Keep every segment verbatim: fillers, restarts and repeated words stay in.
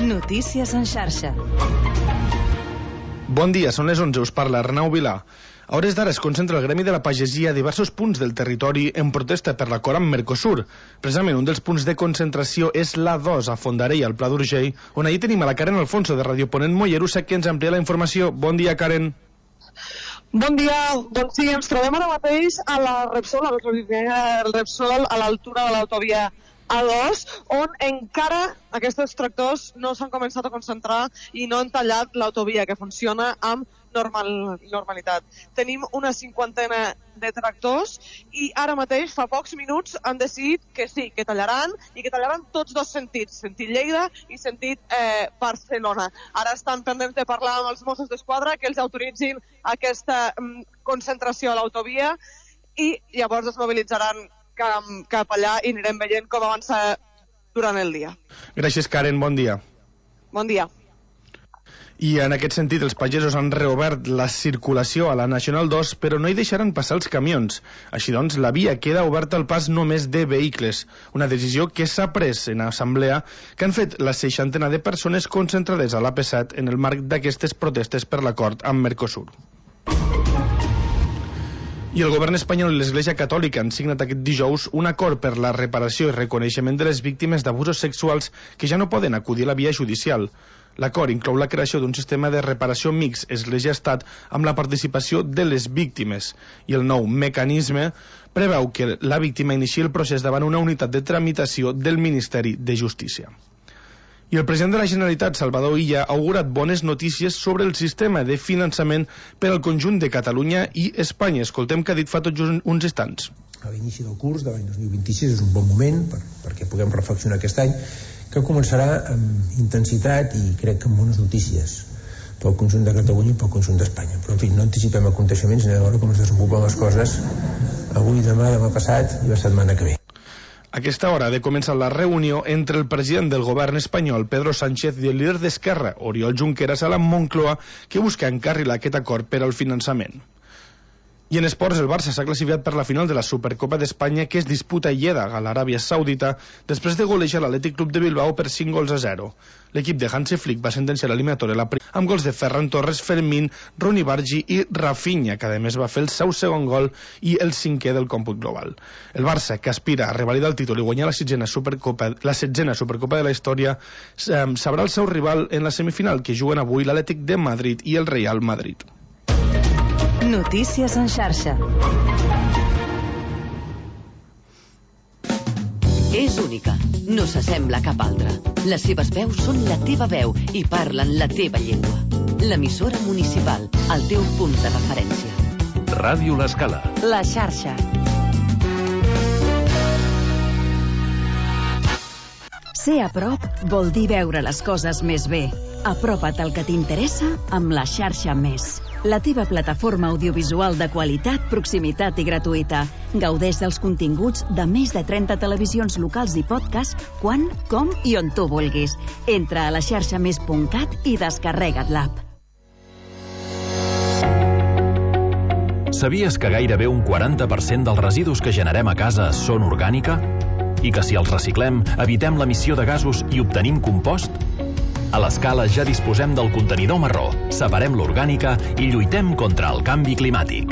Notícies en xarxa. Bon dia, són les onze, us parla Arnau Vilà. A hores d'ara es concentra el gremi de la pagesia a diversos punts del territori en protesta per l'acord amb Mercosur. Precisament un dels punts de concentració és l'A dos a Fondarella, al Pla d'Urgell, on ahir tenim a la Karen Alfonso de Radio Ponent Mollerussa, que ens amplia la informació. Bon dia, Karen. Bon dia, doncs sí, ens trobem ara mateix a la Repsol, a la Repsol, a l'altura de l'autovia A dos, on encara aquests tractors no s'han començat a concentrar i no han tallat l'autovia, que funciona amb normal, normalitat. Tenim una cinquantena de tractors i ara mateix, fa pocs minuts, han decidit que sí, que tallaran i que tallaran tots dos sentits, sentit Lleida i sentit eh, Barcelona. Ara estan pendents de parlar amb els Mossos d'Esquadra que els autoritzin aquesta mm, concentració a l'autovia i llavors es mobilitzaran Cap, cap allà i anirem veient com avança durant el dia. Gràcies, Karen, bon dia. Bon dia. I en aquest sentit, els pagesos han reobert la circulació a la Nacional dos, però no hi deixaran passar els camions. Així doncs, la via queda oberta al pas només de vehicles, una decisió que s'ha pres en assemblea que han fet la seixantena de persones concentrades a l'A P set en el marc d'aquestes protestes per l'acord amb Mercosur. I el govern espanyol i l'Església Catòlica han signat aquest dijous un acord per la reparació i reconeixement de les víctimes d'abusos sexuals que ja no poden acudir a la via judicial. L'acord inclou la creació d'un sistema de reparació mixt Església-Estat amb la participació de les víctimes i el nou mecanisme preveu que la víctima iniciï el procés davant una unitat de tramitació del Ministeri de Justícia. I el president de la Generalitat, Salvador Illa, ha augurat bones notícies sobre el sistema de finançament per al conjunt de Catalunya i Espanya. Escoltem què ha dit fa tots uns instants. A l'inici del curs de l'any dos mil vint-i-sis és un bon moment per, perquè puguem reflexionar aquest any, que començarà amb intensitat i crec que amb bones notícies pel conjunt de Catalunya i pel conjunt d'Espanya. Però, en fi, no anticipem aconteixements ni a veure com es desenvolupen les coses avui, demà, demà passat i la setmana que ve. A aquesta hora ha de començar la reunió entre el president del govern espanyol, Pedro Sánchez, i el líder d'Esquerra, Oriol Junqueras, a la Moncloa, que busca encarrilar aquest acord per al finançament. I en esports, el Barça s'ha classificat per la final de la Supercopa d'Espanya que es disputa a Lleida, a l'Aràbia Saudita, després de golejar l'Atlètic Club de Bilbao per cinc gols a zero. L'equip de Hansi Flick va sentenciar l'eliminatòria la primera amb gols de Ferran Torres, Fermín, Ronny Bargi i Rafinha, que a més va fer el seu segon gol i el cinquè del còmput global. El Barça, que aspira a revalidar el títol i guanyar la setzena Supercopa, la setzena Supercopa de la història, sabrà el seu rival en la semifinal, que juguen avui l'Atlètic de Madrid i el Real Madrid. Notícies en xarxa. És única, no s'assembla a cap altra. Les seves veus són la teva veu i parlen la teva llengua. L'emissora municipal, el teu punt de referència. Ràdio L'Escala. La xarxa. Ser a prop vol dir veure les coses més bé. Apropa't al que t'interessa amb la xarxa Més. La teva plataforma audiovisual de qualitat, proximitat i gratuïta. Gaudeix dels continguts de més de trenta televisions locals i podcast quan, com i on tu vulguis. Entra a la xarxa més punt cat i descarrega't l'app. Sabies que gairebé un quaranta per cent dels residus que generem a casa són orgànica? I que si els reciclem, evitem l'emissió de gasos i obtenim compost? A l'Escala ja disposem del contenidor marró, separem l'orgànica i lluitem contra el canvi climàtic.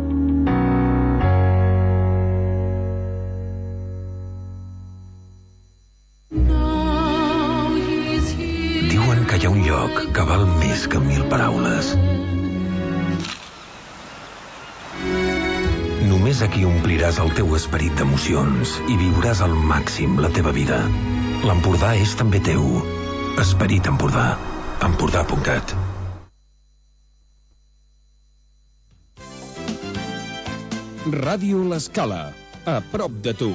Diuen que hi ha un lloc que val més que mil paraules. Només aquí ompliràs el teu esperit d'emocions i viuràs al màxim la teva vida. L'Empordà és també teu. Esperit Empordà. Empordà punt cat. Ràdio L'Escala. A prop de tu.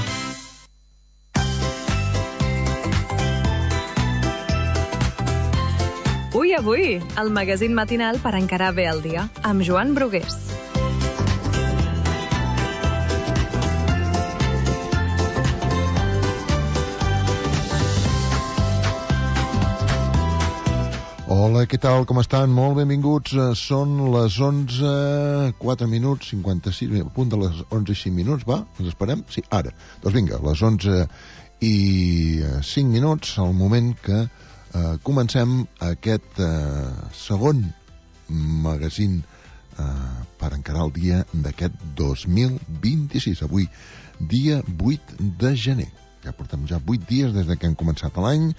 Ui, avui, el magazín matinal per encarar bé el dia, amb Joan Brugués. Hola, què tal? Com estan? Molt benvinguts. Són les onze, quatre minuts, cinquanta-sis, a punt de les onze i cinc minuts, va? Ens esperem? Sí, ara. Doncs vinga, les onze i cinc minuts, el moment que eh, comencem aquest eh, segon magazín eh, per encarar el dia d'aquest dos mil vint-i-sis. Avui, dia vuit de gener. Ja portem ja vuit dies des que hem començat l'any,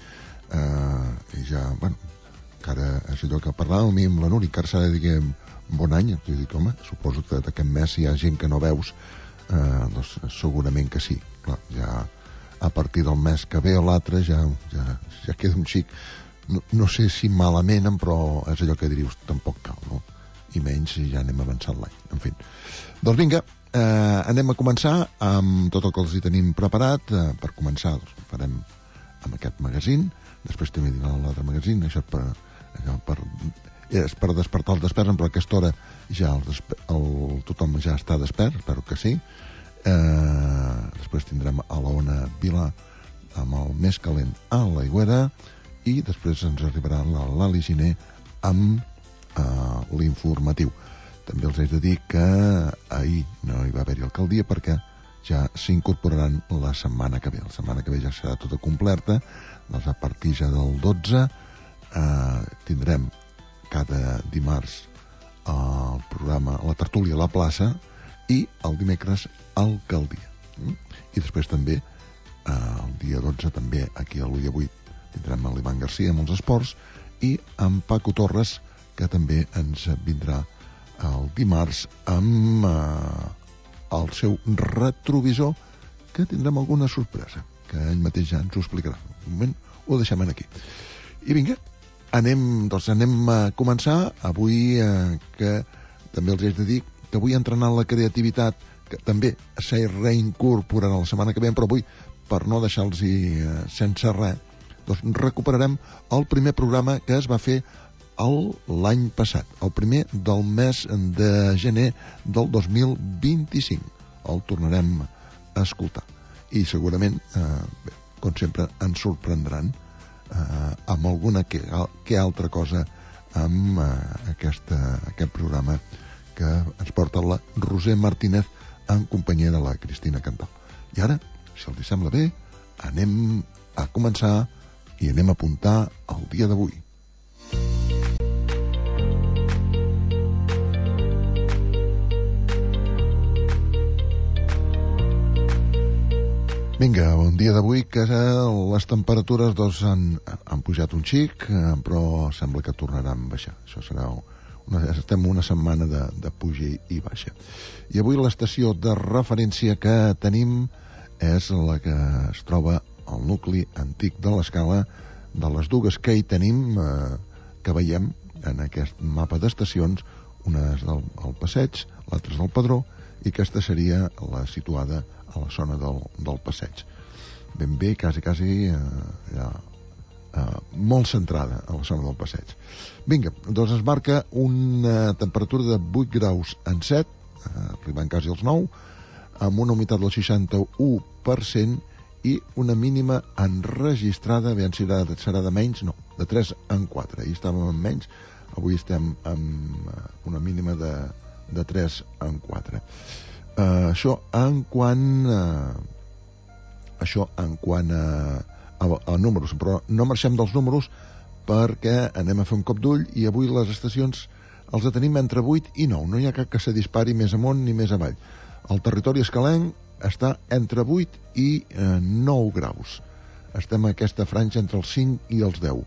eh, i ja, bueno, encara és allò que parlàvem amb la Núria, encara s'ha de dir bon any. Jo dic, home, suposo que d'aquest mes hi ha gent que no veus, eh, doncs segurament que sí. Clar, ja a partir del mes que ve o l'altre ja, ja, ja queda un xic, no, no sé si malament, però és allò que dius, tampoc cal, no? I menys si ja anem avançant l'any. En fi, doncs vinga, eh, anem a començar amb tot el que els hi tenim preparat. Eh, per començar, doncs, farem amb aquest magazín, després també dirà l'altre magazín, això per, això per, és per despertar els desperts, però a aquesta hora ja el, desper, el, tothom ja està despert, espero que sí. Eh, després tindrem a la Ona Vila amb el més calent a l'Aigüera, i després ens arribarà la Lali Giner amb eh, l'informatiu. També els haig de dir que ahir no hi va haver-hi alcaldia perquè ja s'incorporaran la setmana que ve. La setmana que ve ja serà tota completa, doncs a partir ja del dotze eh, tindrem cada dimarts el programa La Tertúlia a la plaça i el dimecres alcaldia. I després també eh, el dia dotze també aquí a l'U I A vuit tindrem l'Ivan Garcia amb els esports i amb Paco Torres, que també ens vindrà el dimarts amb eh, el seu retrovisor, que tindrem alguna sorpresa que ell mateix ja ens ho explicarà. Un moment ho deixem aquí. I vinga, anem, doncs anem a començar avui, eh, que també els haig de dir que avui entrenant la creativitat, que també s'hi reincorporarà la setmana que ve, però avui, per no deixar-los eh, sense res, doncs recuperarem el primer programa que es va fer l'any passat, el primer del mes de gener del dos mil vint-i-cinc. El tornarem a escoltar. I segurament, eh, bé, com sempre, ens sorprendran eh, amb alguna que, que altra cosa amb eh, aquesta, aquest programa que ens porta la Roser Martínez en companyia de la Cristina Cantal. I ara, si els sembla bé, anem a començar i anem a apuntar el dia d'avui. Vinga, un dia d'avui que les temperatures doncs, han, han pujat un xic, però sembla que tornaran a baixar. Això serà una, estem una setmana de, de puja i baixa. I avui l'estació de referència que tenim és la que es troba al nucli antic de l'Escala. De les dues que hi tenim, eh, que veiem en aquest mapa d'estacions, una és del al Passeig, l'altra és del Padró, i aquesta seria la situada a la zona del, del Passeig. Ben bé, quasi, quasi, eh, ja, eh, molt centrada a la zona del Passeig. Vinga, doncs es marca una temperatura de vuit graus en set, eh, arribant quasi als nou, amb una humitat del seixanta-u per cent i una mínima enregistrada, aviam si serà, serà de menys, no, de tres en quatre. Ahir estàvem en menys, avui estem amb una mínima de, de tres en quatre. Uh, això en quant uh, això en quant a, a, a números, però no marxem dels números perquè anem a fer un cop d'ull i avui les estacions els tenim entre vuit i nou, no hi ha cap que se dispari més amunt ni més avall. El territori escalenc està entre vuit i eh, nou graus. Estem a aquesta franja entre els cinc i els deu,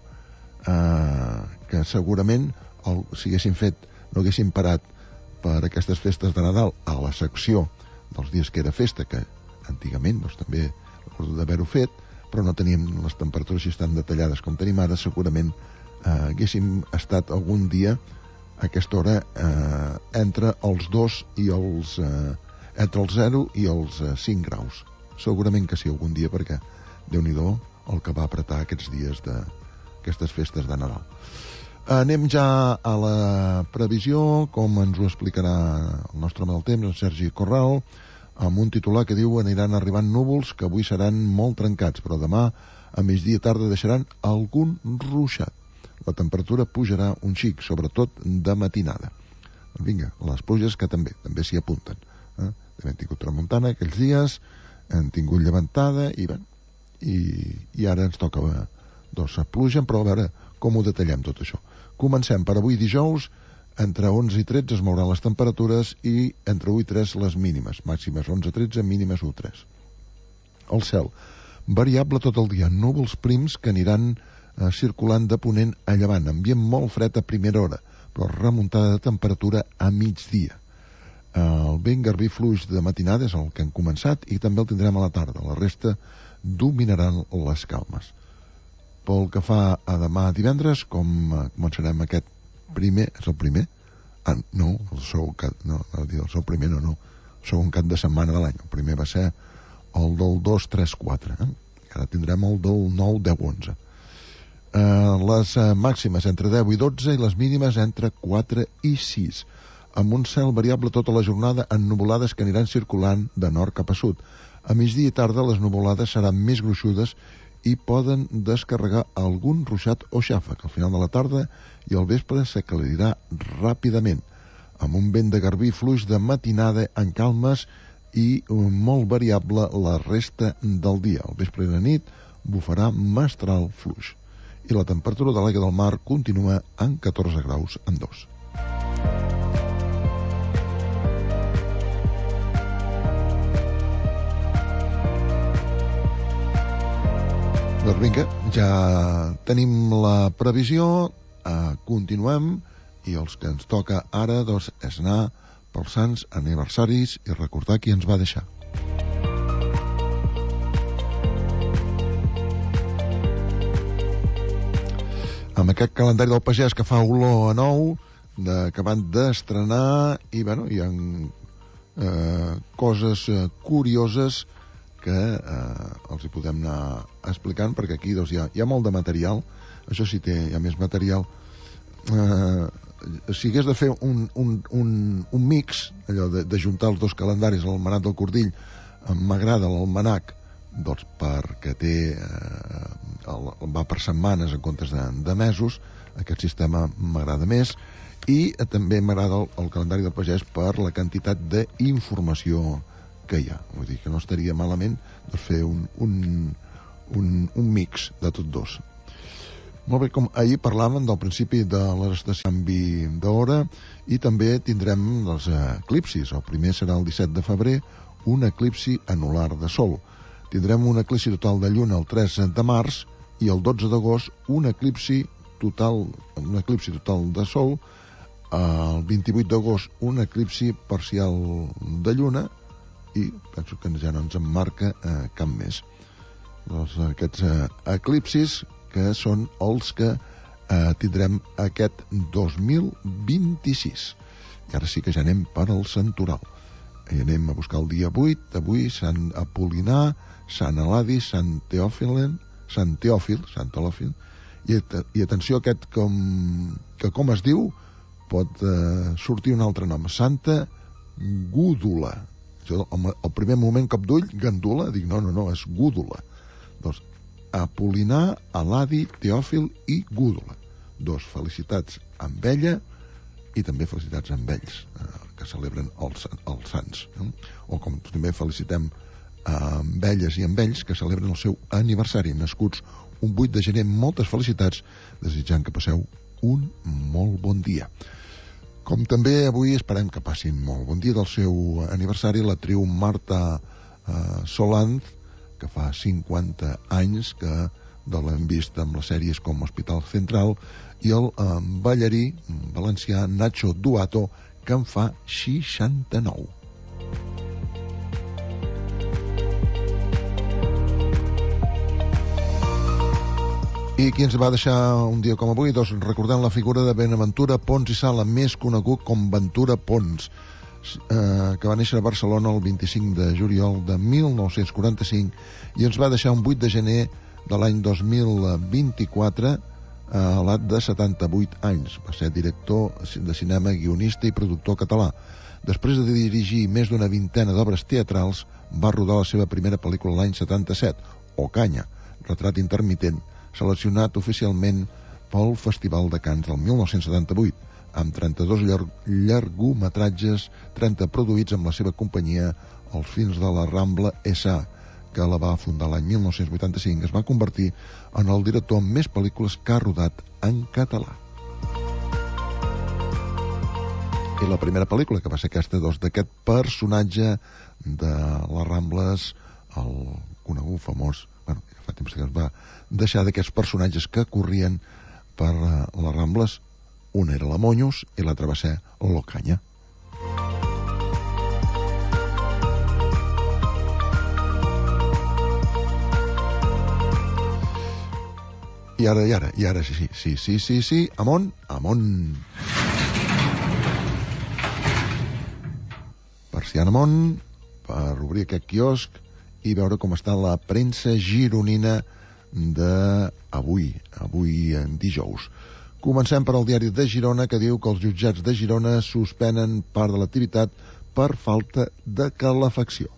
eh, que segurament el, si haguéssim fet, no haguéssim parat per aquestes festes de Nadal a la secció dels dies que era festa, que antigament doncs, també recordo d'haver-ho fet, però no teníem les temperatures així tan detallades com tenim ara, segurament eh, haguéssim estat algun dia a aquesta hora eh, entre els dos i els eh, entre els zero i els eh, cinc graus. Segurament que sí, algun dia, perquè Déu-n'hi-do el que va apretar aquests dies d'aquestes festes de Nadal. Anem ja a la previsió, com ens ho explicarà el nostre home del temps, el Sergi Corral, amb un titular que diu: aniran arribant núvols que avui seran molt trencats, però demà a migdia tarda deixaran algun ruixat. La temperatura pujarà un xic, sobretot de matinada. Doncs vinga, les pluges que també, també s'hi apunten. Eh? Hem tingut tramuntana aquells dies, hem tingut llevantada i, ben, i, i ara ens toca Doncs plugen, però a veure com ho detallem tot això. Comencem per avui dijous, entre onze i tretze es mouran les temperatures i entre u i tres les mínimes, màximes onze a tretze, mínimes u a tres. El cel, variable tot el dia, núvols prims que aniran eh, circulant de ponent a llevant, ambient molt fred a primera hora, però remuntada de temperatura a migdia. El vent garbí fluix de matinada és el que han començat i també el tindrem a la tarda. La resta dominaran les calmes. Pel que fa a demà divendres, com començarem aquest primer... És el primer? Ah, no, el segon cap... No, no, el segon primer no, no. El segon cap de setmana de l'any. El primer va ser el del dos, tres, quatre. Eh? Ara tindrem el del nou, deu, onze. Eh, les eh, màximes entre deu i dotze i les mínimes entre quatre i sis. Amb un cel variable tota la jornada en nuvolades que aniran circulant de nord cap a sud. A migdia i tarda les nuvolades seran més gruixudes i poden descarregar algun ruixat o xàfec. Al final de la tarda i al vespre s'aclarirà ràpidament, amb un vent de garbí fluix de matinada en calmes i molt variable la resta del dia. Al vespre i la nit bufarà mestral fluix. I la temperatura de l'aigua del mar continua en catorze graus en dos. Doncs vinga, ja tenim la previsió, eh, continuem, i els que ens toca ara doncs, és anar pels sants aniversaris i recordar qui ens va deixar. Amb aquest calendari del pagès que fa olor a nou, de, que van d'estrenar, i bueno, hi ha eh, coses eh, curioses que eh, els hi podem anar explicant, perquè aquí doncs, hi, ha, hi ha molt de material. Això sí, té, hi ha més material. Eh, si hagués de fer un, un, un, un mix, allò de, de juntar els dos calendaris, l'almanac del Cordill, m'agrada l'almanac, doncs perquè té, eh, el, va per setmanes en comptes de, de mesos. Aquest sistema m'agrada més, i eh, també m'agrada el, el calendari del pagès per la quantitat d'informació que hi ha. Vull dir que no estaria malament doncs, fer un, un, un, un mix de tots dos. Molt bé, com ahir parlàvem del principi de l'estació canvi d'hora, i també tindrem els eclipsis. El primer serà el disset de febrer, un eclipsi anular de sol. Tindrem un eclipsi total de lluna el tres de març, i el dotze d'agost un eclipsi total, un eclipsi total de sol, el vint-i-vuit d'agost un eclipsi parcial de lluna, i penso que ja no ens emmarca eh, cap més. Doncs aquests eh, eclipsis que són els que eh, tindrem aquest dos mil vint-i-sis. I ara sí que ja anem per al santoral. I anem a buscar el dia vuit, avui Sant Apol·linar, Sant Eladi, Sant Teòfil, Sant Teòfil, Sant Teòfil, i, i atenció aquest com, que com es diu pot eh, sortir un altre nom, Santa Gúdula. Jo, al primer moment, cop d'ull, gandula, dic, no, no, no, és Gúdula. Doncs, Apol·linar, Eladi, Teòfil i Gúdula. Dos, felicitats amb ella i també felicitats amb ells, eh, que celebren els, els sants. Eh? O com també felicitem eh, amb elles i amb ells que celebren el seu aniversari, nascuts un vuit de gener. Moltes felicitats, desitjant que passeu un molt bon dia. Com també avui esperem que passin molt bon dia del seu aniversari l'actriu Marta eh, Solant, que fa cinquanta anys que de l'hem vist amb les sèries com Hospital Central, i el eh, ballarí valencià Nacho Duato, que en fa seixanta-nou. I qui ens va deixar un dia com avui? Doncs recordant la figura de Benaventura Pons i Sala, més conegut com Ventura Pons, eh, que va néixer a Barcelona el vint-i-cinc de juliol de mil nou-cents quaranta-cinc i ens va deixar un vuit de gener de l'any dos mil vint-i-quatre a l'edat de setanta-vuit anys. Va ser director de cinema, guionista i productor català. Després de dirigir més d'una vintena d'obres teatrals, va rodar la seva primera pel·lícula l'any setanta-set, Ocaña, retrat intermitent, seleccionat oficialment pel Festival de Cannes del mil nou-cents setanta-vuit, amb trenta-dos llar llargometratges, trenta produïts amb la seva companyia Els Films de la Rambla S A, que la va fundar l'any mil nou-cents vuitanta-cinc, es va convertir en el director amb més pel·lícules que ha rodat en català. I la primera pel·lícula, que va ser aquesta, doncs, d'aquest personatge de les Rambles, el conegut, famós, bueno, fa temps que es va deixar d'aquests personatges que corrien per les Rambles. Un era la Monyos i l'altre va ser l'Ocanya. I ara, i ara, i ara, sí, sí, sí, sí, sí, amont, amont. Persiana amont, per obrir aquest quiosc i veure com està la premsa gironina d'avui, avui en dijous. Comencem per al diari de Girona, que diu que els jutjats de Girona suspenen part de l'activitat per falta de calefacció.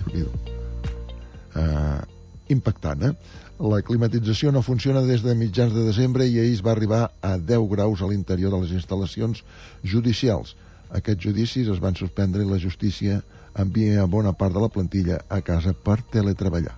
Uh, impactant, eh? La climatització no funciona des de mitjans de desembre i ahir es va arribar a deu graus a l'interior de les instal·lacions judicials. Aquests judicis es van suspendre i la justícia envia bona part de la plantilla a casa per teletreballar.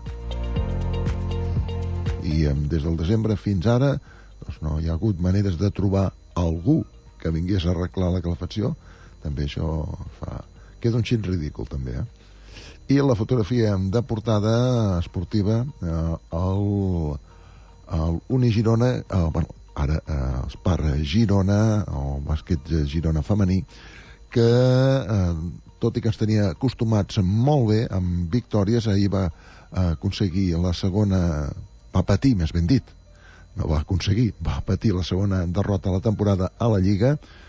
I des del desembre fins ara doncs no hi ha hagut maneres de trobar algú que vingués a arreglar la calefacció. També això fa... queda un xic ridícul, també, eh? I la fotografia de portada esportiva, eh, el, el Unigirona, eh, bueno, ara eh, els Par Girona, o bàsquet Girona femení, que eh, tot i que ens tenia acostumats molt bé amb victòries, ahir va eh, aconseguir la segona, va patir, més ben dit, no va aconseguir, va patir la segona derrota a la temporada a la Lliga,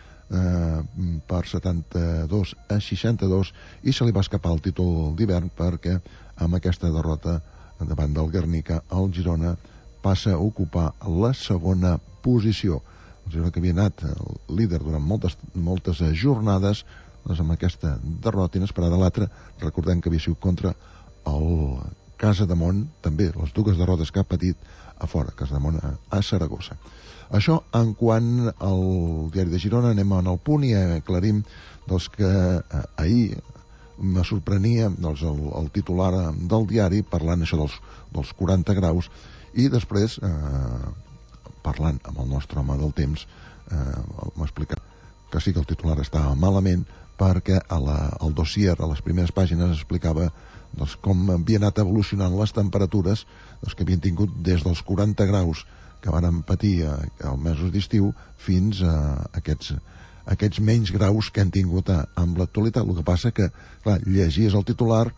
eh, per setanta-dos a seixanta-dos, i se li va escapar el títol d'hivern perquè amb aquesta derrota davant del Guernica el Girona passa a ocupar la segona posició. El Girona, que havia anat líder durant moltes, moltes jornades, doncs amb aquesta derrota inesperada. L'altra, recordem que havia sigut contra el Casademont, també les dues derrotes que ha patit a fora, Casademont a, a Saragossa. Això en quant al diari de Girona. Anem en el Punt i aclarim doncs, que eh, ahir me sorprenia doncs, el, el titular del diari parlant això dels, dels quaranta graus, i després eh, parlant amb el nostre home del temps eh, m'ha explicat que sí que el titular estava malament, perquè a la, al dossier, a les primeres pàgines, explicava doncs, com havien anat evolucionant les temperatures doncs, que havien tingut des dels quaranta graus que van patir eh, els mesos d'estiu fins a aquests, aquests menys graus que han tingut a, amb l'actualitat. El que passa que, clar, llegies el titular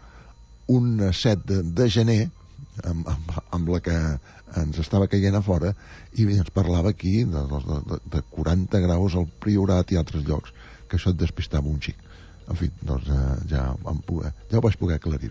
un set de, de gener amb, amb, amb la que ens estava caient a fora, i ens parlava aquí de, de, de quaranta graus al Priorat i altres llocs, que això et despistava un xic. En fi, doncs eh, ja, vam poder, ja ho vaig poder aclarir-ho.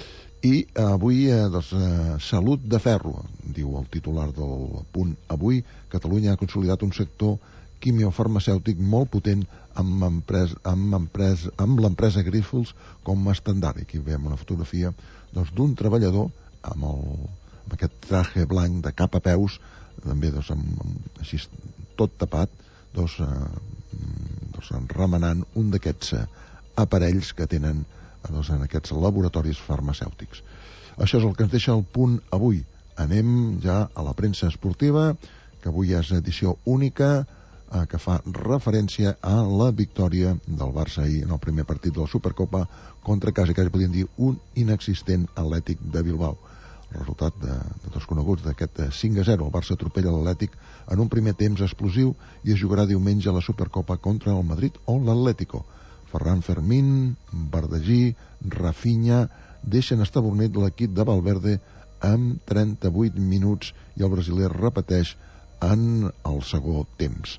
I eh, avui, eh, doncs, eh, salut de ferro, diu el titular del Punt. Avui Catalunya ha consolidat un sector quimiofarmacèutic molt potent amb, empres, amb, empres, amb l'empresa Grifols com a estandard. Aquí veiem una fotografia doncs, d'un treballador amb, el, amb aquest traje blanc de cap a peus, també doncs, amb, amb, així tot tapat, doncs, eh, doncs, remenant un d'aquests eh, aparells que tenen doncs, en aquests laboratoris farmacèutics. Això és el que ens deixa el Punt avui. Anem ja a la premsa esportiva, que avui és edició única, eh, que fa referència a la victòria del Barça ahir en el primer partit de la Supercopa contra, quasi quasi podríem dir, un inexistent Atlètic de Bilbao. El resultat de, de tots coneguts d'aquest cinc a zero. El Barça atropella l'Atlètic en un primer temps explosiu i es jugarà diumenge a la Supercopa contra el Madrid o l'Atlético. Ferran Fermín, Bardagí, Rafinha deixen estabornit l'equip de Valverde amb trenta-vuit minuts i el brasiler repeteix en el segon temps.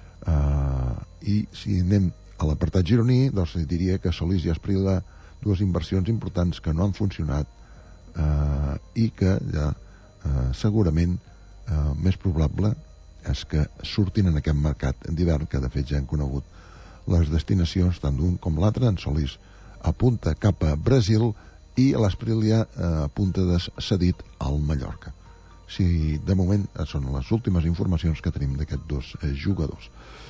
Uh, I si anem a l'apartat gironí, doncs diria que Solís i Asprilla, dues inversions importants que no han funcionat uh, i que ja uh, segurament uh, més probable és que surtin en aquest mercat d'hivern, que de fet ja han conegut les destinacions tant d'un com l'altre. En Solís apunta cap a Brasil i l'Asprilla eh, apunta de cedit al Mallorca. Si de moment són les últimes informacions que tenim d'aquests dos eh, jugadors.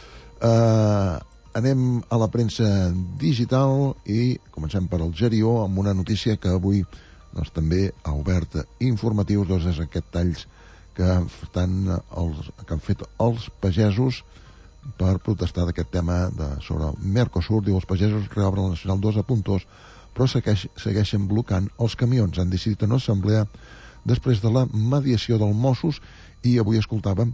Eh, anem a la premsa digital i comencem per el Gerió amb una notícia que avui doncs, també ha obert informatius, doncs és aquest talls que, estan els, que han fet els pagesos per protestar d'aquest tema de, sobre el Mercosur. Diu, els pagesos reobren la Nacional dos a Puntós, però segueix, segueixen blocant els camions. Han decidit una assemblea després de la mediació dels Mossos, i avui escoltàvem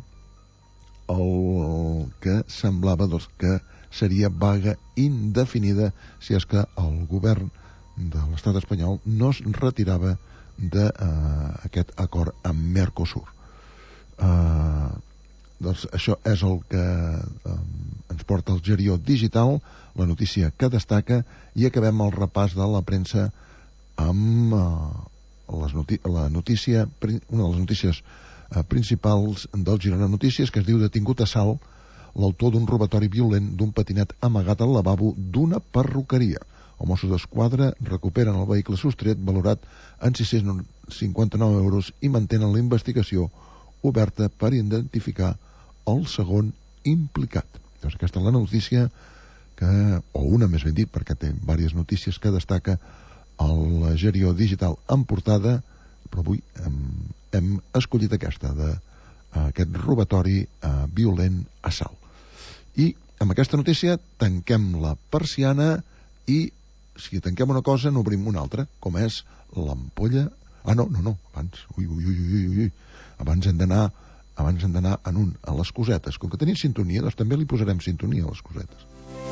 el que semblava, doncs, que seria vaga indefinida si és que el govern de l'estat espanyol no es retirava d'aquest uh, acord amb Mercosur. Uh, doncs això és el que um, ens porta el Gerió Digital, la notícia que destaca, i acabem el repàs de la premsa amb uh, les noti la notícia, una de les notícies uh, principals del Girona Notícies, que es diu: detingut a Salt l'autor d'un robatori violent d'un patinet amagat al lavabo d'una perruqueria. Els Mossos d'Esquadra recuperen el vehicle sostret valorat en sis-cents cinquanta-nou euros i mantenen la investigació oberta per identificar el segon implicat. Doncs aquesta és la notícia que, o una més ben dit, perquè té diverses notícies que destaca el Gerió Digital en portada, però avui hem, hem escollit aquesta de uh, aquest robatori uh, violent a Salt. I amb aquesta notícia tanquem la persiana, i si tanquem una cosa n'obrim una altra, com és l'ampolla. Ah, no, no, no, abans, ui, ui, ui, ui, ui, abans hem d'anar abans hem d'anar en un, a les cosetes. Com que tenim sintonia, doncs també li posarem sintonia a les cosetes.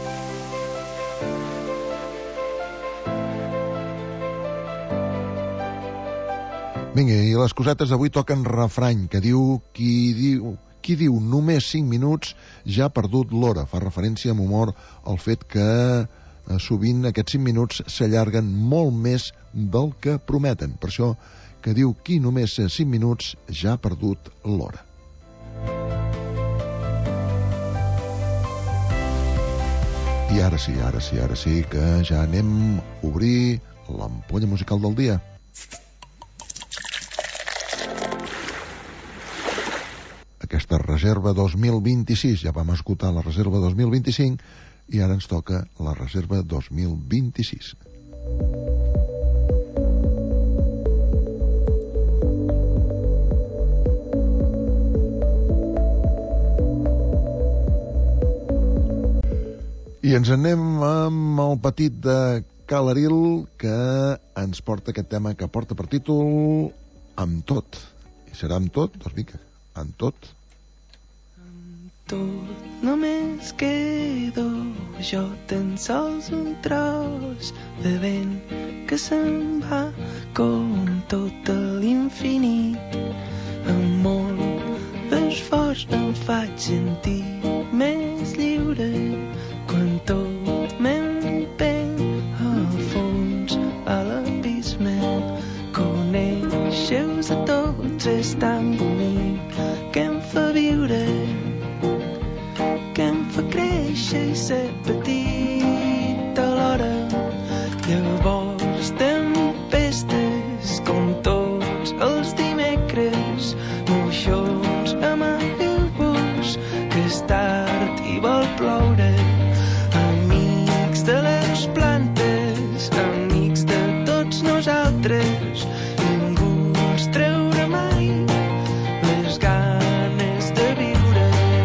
Vinga, i les cosetes d'avui toquen refrany, que diu qui diu qui diu només cinc minuts ja ha perdut l'hora. Fa referència amb humor al fet que eh, sovint aquests cinc minuts s'allarguen molt més del que prometen. Per això que diu qui només cinc minuts ja ha perdut l'hora. I ara sí, ara sí, ara sí que ja anem a obrir l'ampolla musical del dia. Aquesta reserva dos mil vint-i-sis, ja vam esgotar la reserva dos mil vint-i-cinc i ara ens toca la reserva dos mil vint-i-sis. I ens anem amb el petit de Calaril, que ens porta aquest tema que porta per títol Amb tot. I serà amb tot? Doncs vinga, amb tot. Tot només quedo jo, tan sols un tros de vent que se'n va com tot a l'infinit. Amb molt d'esforç em faig sentir més lliure quan tot m'empeny al fons a l'abisme. Conèixer-vos a tots és tan bonic que em fa viure, que em fa créixer i ser petit alhora. Llavors tempestes com tots els dimecres, moixons amagueu-vos que és tard i vol ploure. Amics de les plantes, amics de tots nosaltres, ningú ens treurà mai les ganes de viure.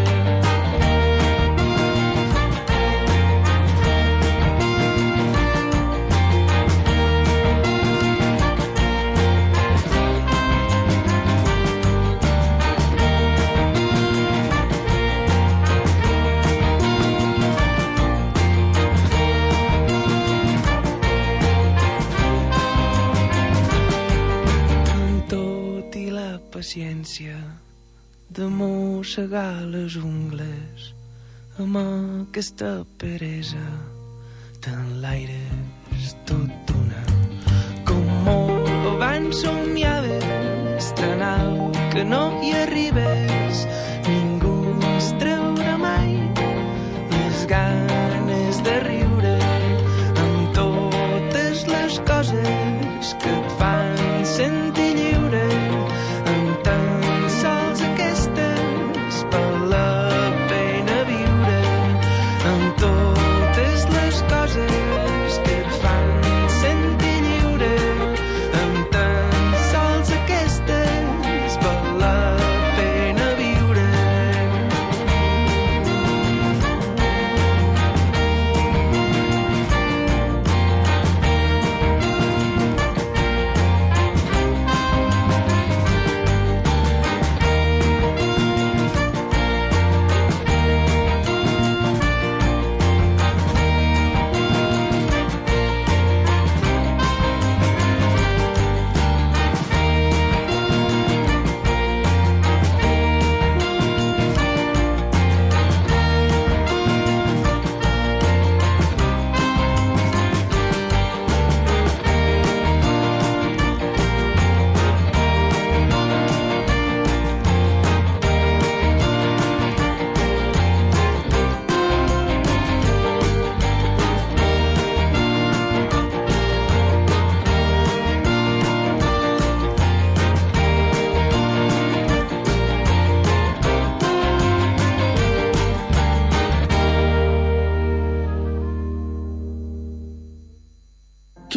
Paciència de mossegar les ungles amb aquesta peresa t'enlaire és tot una. Com molt abans somiaves tan alt que no hi arribes, ningú ens treurà mai les ganes de riure amb totes les coses que et fan sentir lliure. Tan sols aquestes val la pena viure, amb totes les coses que et fan sentir lliure, amb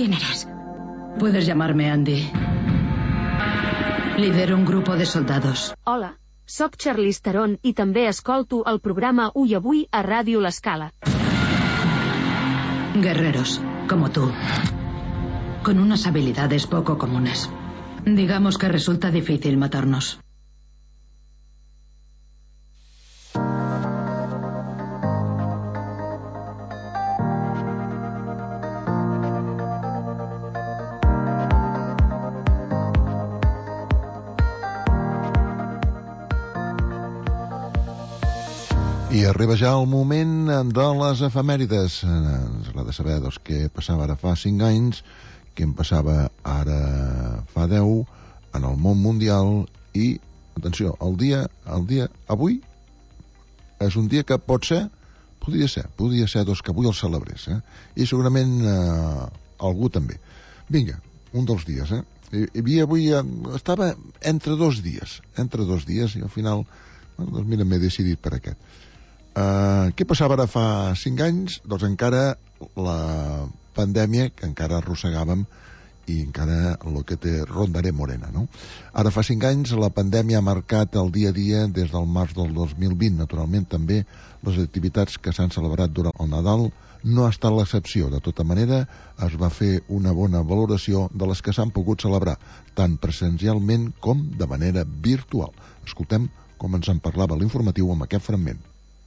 ¿Quién eres? Puedes llamarme Andy. Lidero un grupo de soldados. Hola, soc Charlize Theron i també escolto el programa Ui Avui a Ràdio L'Escala. Guerreros, como tú. Con unas habilidades poco comunes. Digamos que resulta difícil matarnos. I arriba ja el moment de les efemèrides. Ens agrada saber doncs, què passava ara fa cinc anys, què em passava ara fa deu en el món mundial i, atenció, el dia, el dia avui és un dia que pot ser, podria ser, podria ser doncs, que avui el celebrés, eh? I segurament eh, algú també. Vinga, un dels dies, eh? Hi havia avui, eh, estava entre dos dies, entre dos dies i al final, bueno, doncs mira, m'he decidit per aquest. Uh, què passava ara fa cinc anys? Doncs encara la pandèmia que encara arrossegàvem i encara el que té rondaré morena, no? Ara fa cinc anys la pandèmia ha marcat el dia a dia des del març del dos mil vint. Naturalment també les activitats que s'han celebrat durant el Nadal no ha estat l'excepció. De tota manera es va fer una bona valoració de les que s'han pogut celebrar, tant presencialment com de manera virtual. Escoltem com ens en parlava l'informatiu amb aquest fragment.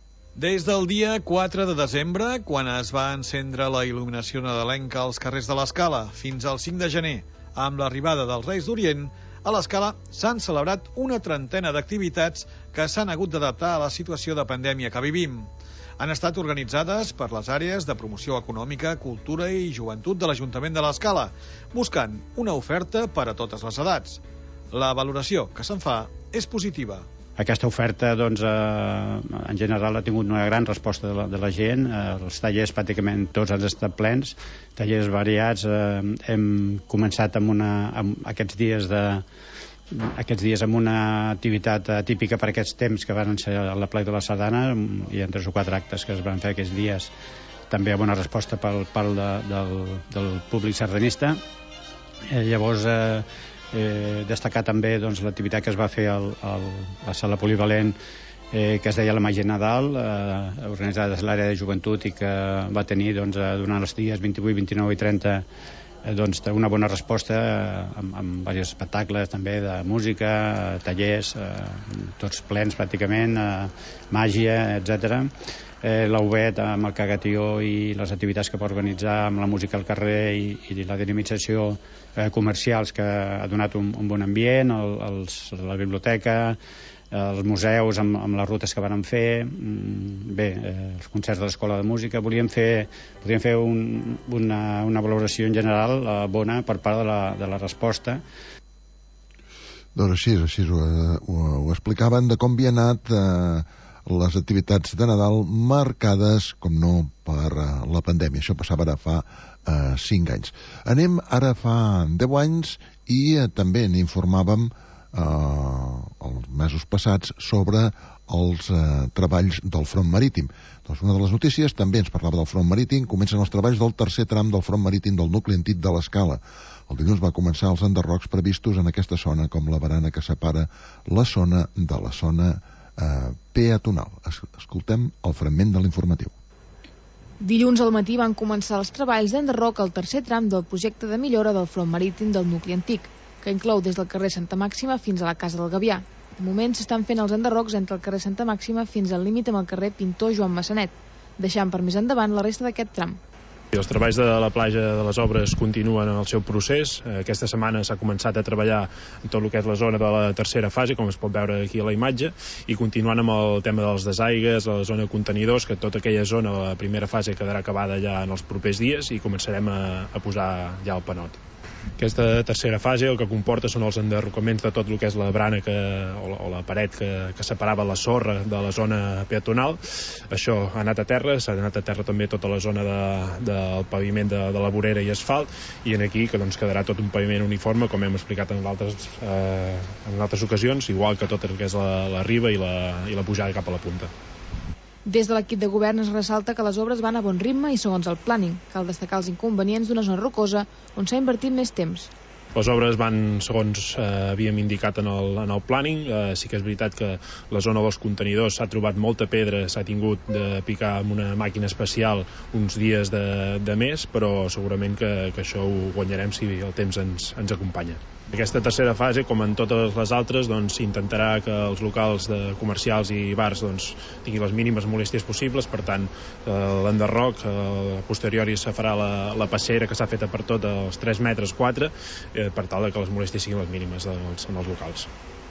Des del dia quatre de desembre, quan es va encendre la il·luminació nadalenca als carrers de l'Escala, fins al cinc de gener, amb l'arribada dels Reis d'Orient, a l'Escala s'han celebrat una trentena d'activitats que s'han hagut d'adaptar a la situació de pandèmia que vivim. Han estat organitzades per les àrees de promoció econòmica, cultura i joventut de l'Ajuntament de l'Escala, buscant una oferta per a totes les edats. La valoració que se'n fa és positiva. Aquesta oferta, doncs, eh, en general ha tingut una gran resposta de la, de la gent. Eh, els tallers pràcticament tots han estat plens, tallers variats. Eh, hem començat amb, una, amb aquests dies de aquests dies amb una activitat típica per aquests temps que van ser a la Plec de la Sardana, i en tres o quatre actes que es van fer aquests dies. També bona resposta pel, pel de, del, del públic sardanista. Eh, llavors, eh, Eh, destacar també doncs, l'activitat que es va fer al, al, a la sala polivalent eh, que es deia la Màgia Nadal, eh, organitzada des de l'àrea de joventut i que va tenir doncs, durant els dies vint-i-vuit, vint-i-nou i trenta eh, doncs, una bona resposta eh, amb, amb diversos espectacles també de música, eh, tallers, eh, tots plens pràcticament, eh, màgia, etcètera. Eh, l'Auvet amb el Cagatió i les activitats que va organitzar amb la música al carrer i, i la dinamització eh, comercials que ha donat un, un bon ambient, el, els, la biblioteca, els museus amb, amb les rutes que van fer, bé, eh, els concerts de l'Escola de Música. Volíem fer, podríem fer un, una, una valoració en general eh, bona per part de la, de la resposta. Doncs així, així ho, ho, ho explicaven de com havia anat eh, les activitats de Nadal marcades, com no, per uh, la pandèmia. Això passava ara fa uh, cinc anys. Anem ara fa deu anys i uh, també n'informàvem uh, els mesos passats sobre els uh, treballs del front marítim. Doncs una de les notícies també ens parlava del front marítim. Comencen els treballs del tercer tram del front marítim del nucli antic de l'Escala. El dilluns va començar els enderrocs previstos en aquesta zona, com la barana que separa la zona de la zona Uh, peatonal. Es escoltem el fragment de l'informatiu. Dilluns al matí van començar els treballs d'enderroc al tercer tram del projecte de millora del front marítim del nucli antic, que inclou des del carrer Santa Màxima fins a la Casa del Gavià. De moment s'estan fent els enderrocs entre el carrer Santa Màxima fins al límit amb el carrer Pintor Joan Massanet, deixant per més endavant la resta d'aquest tram. Els treballs de la platja de les obres continuen en el seu procés. Aquesta setmana s'ha començat a treballar en tot el que és la zona de la tercera fase, com es pot veure aquí a la imatge, i continuant amb el tema dels desaigues, la zona de contenidors, que tota aquella zona, la primera fase, quedarà acabada ja en els propers dies i començarem a, a posar ja el panot. Aquesta tercera fase el que comporta són els enderrocaments de tot el que és la brana que, o, la, o la paret que, que separava la sorra de la zona peatonal. Això ha anat a terra, s'ha anat a terra també tota la zona de, del paviment de, de la vorera i asfalt, i en aquí que doncs, quedarà tot un paviment uniforme, com hem explicat en altres, eh, en altres ocasions, igual que tot el que és la, la riba i la, i la pujada cap a la punta. Des de l'equip de govern es ressalta que les obres van a bon ritme i segons el planning. Cal destacar els inconvenients d'una zona rocosa on s'ha invertit més temps. Les obres van segons eh, havíem indicat en el, en el planning. Eh, sí que és veritat que la zona dels contenidors s'ha trobat molta pedra, s'ha tingut de picar amb una màquina especial uns dies de, de més, però segurament que, que això ho guanyarem si el temps ens, ens acompanya. Aquesta tercera fase, com en totes les altres, doncs, intentarà que els locals de comercials i bars doncs, tinguin les mínimes molèsties possibles. Per tant, eh, l'enderroc, eh, a posteriori se farà la, la passera que s'ha fet per tot els tres metres quatre, eh, per tal que les molèsties siguin les mínimes dels, en els locals.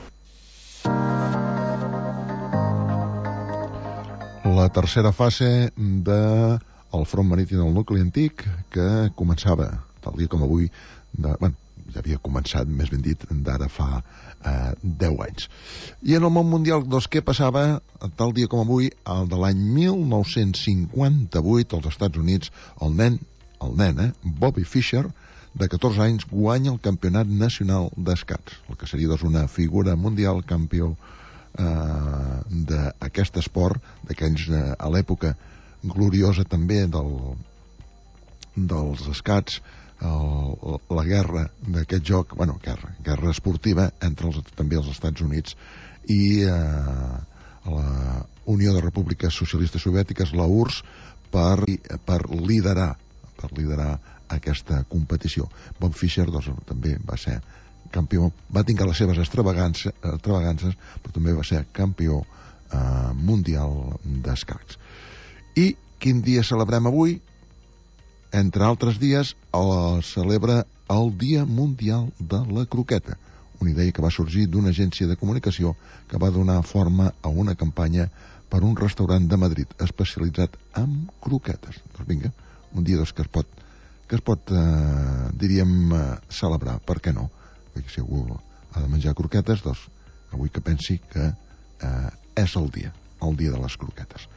La tercera fase del front marítim del nucli antic, que començava tal dia com avui, de, bueno, ja havia començat, més ben dit, d'ara fa eh, deu anys. I en el món mundial, doncs, què passava tal dia com avui, el de l'any mil nou-cents cinquanta-vuit, als Estats Units, el nen, el nen, eh, Bobby Fischer, de catorze anys, guanya el campionat nacional d'escacs, el que seria doncs, una figura mundial campió eh, d'aquest esport, d'aquells eh, a l'època gloriosa també del, dels escacs, El, la guerra d'aquest joc, bueno, guerra, guerra esportiva entre els, també els Estats Units i eh, la Unió de Repúbliques Socialistes Soviètiques, la U R S S, per, per liderar per liderar aquesta competició. Bob Fischer doncs, també va ser campió, va tinguer les seves extravagances, extravagances, però també va ser campió eh, mundial d'escacs. I quin dia celebrem avui? Entre altres dies, el celebra el Dia Mundial de la Croqueta, una idea que va sorgir d'una agència de comunicació que va donar forma a una campanya per un restaurant de Madrid especialitzat en croquetes. Doncs vinga, un dia doncs, que es pot, que es pot eh, diríem, eh, celebrar, per què no? Perquè si algú ha de menjar croquetes, doncs avui que pensi que eh, és el dia, el dia de les croquetes.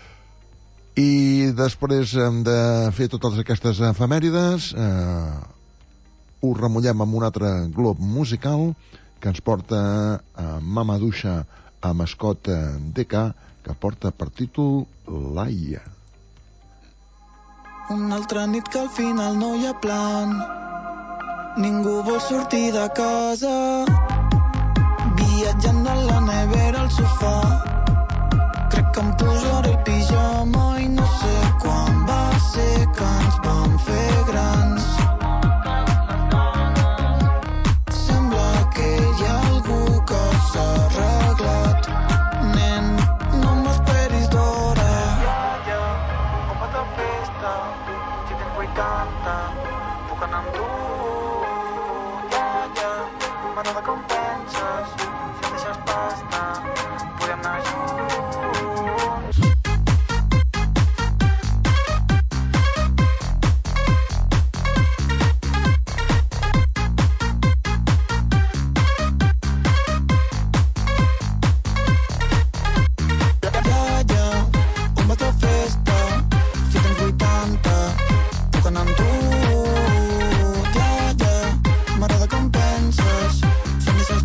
I després de fer totes aquestes efemèrides, eh, ho remullem amb un altre glob musical que ens porta a Mamaduixa a Mascot D K, que porta per títol Laia. Una altra nit que al final no hi ha plan, ningú vol sortir de casa, viatjant a la nevera al sofà. Crec que em posaré el pijama i no sé quan va ser que ens vam fer grans. Sembla que hi ha algú que s'ha arreglat. Nen, no m'esperis d'hora. Ja, ja, com va de festa, si tens vuitanta, puc anar amb tu. Ja, ja, m'agrada com penses, si em deixes pasta, podem anar junts. M'agrada com penses, si em deixes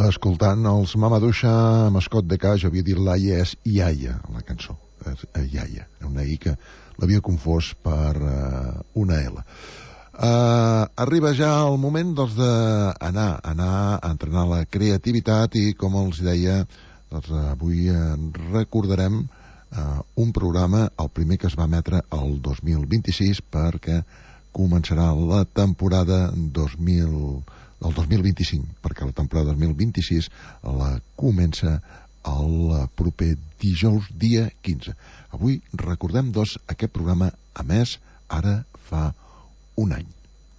escoltant els Mamaduixa amb Scott de Ca. Jo havia dit Laia, és Iaia, la cançó. És Iaia, una I que l'havia confós per uh, una L. Uh, arriba ja el moment doncs, d'anar anar a entrenar la creativitat i, com els deia, doncs, avui uh, recordarem uh, un programa, el primer que es va emetre el dos mil vint-i-sis, perquè començarà la temporada dos mil, el dos mil vint-i-cinc, perquè la temporada dos mil vint-i-sis la comença el proper dijous dia quinze. Avui recordem doncs aquest programa emès ara fa un any.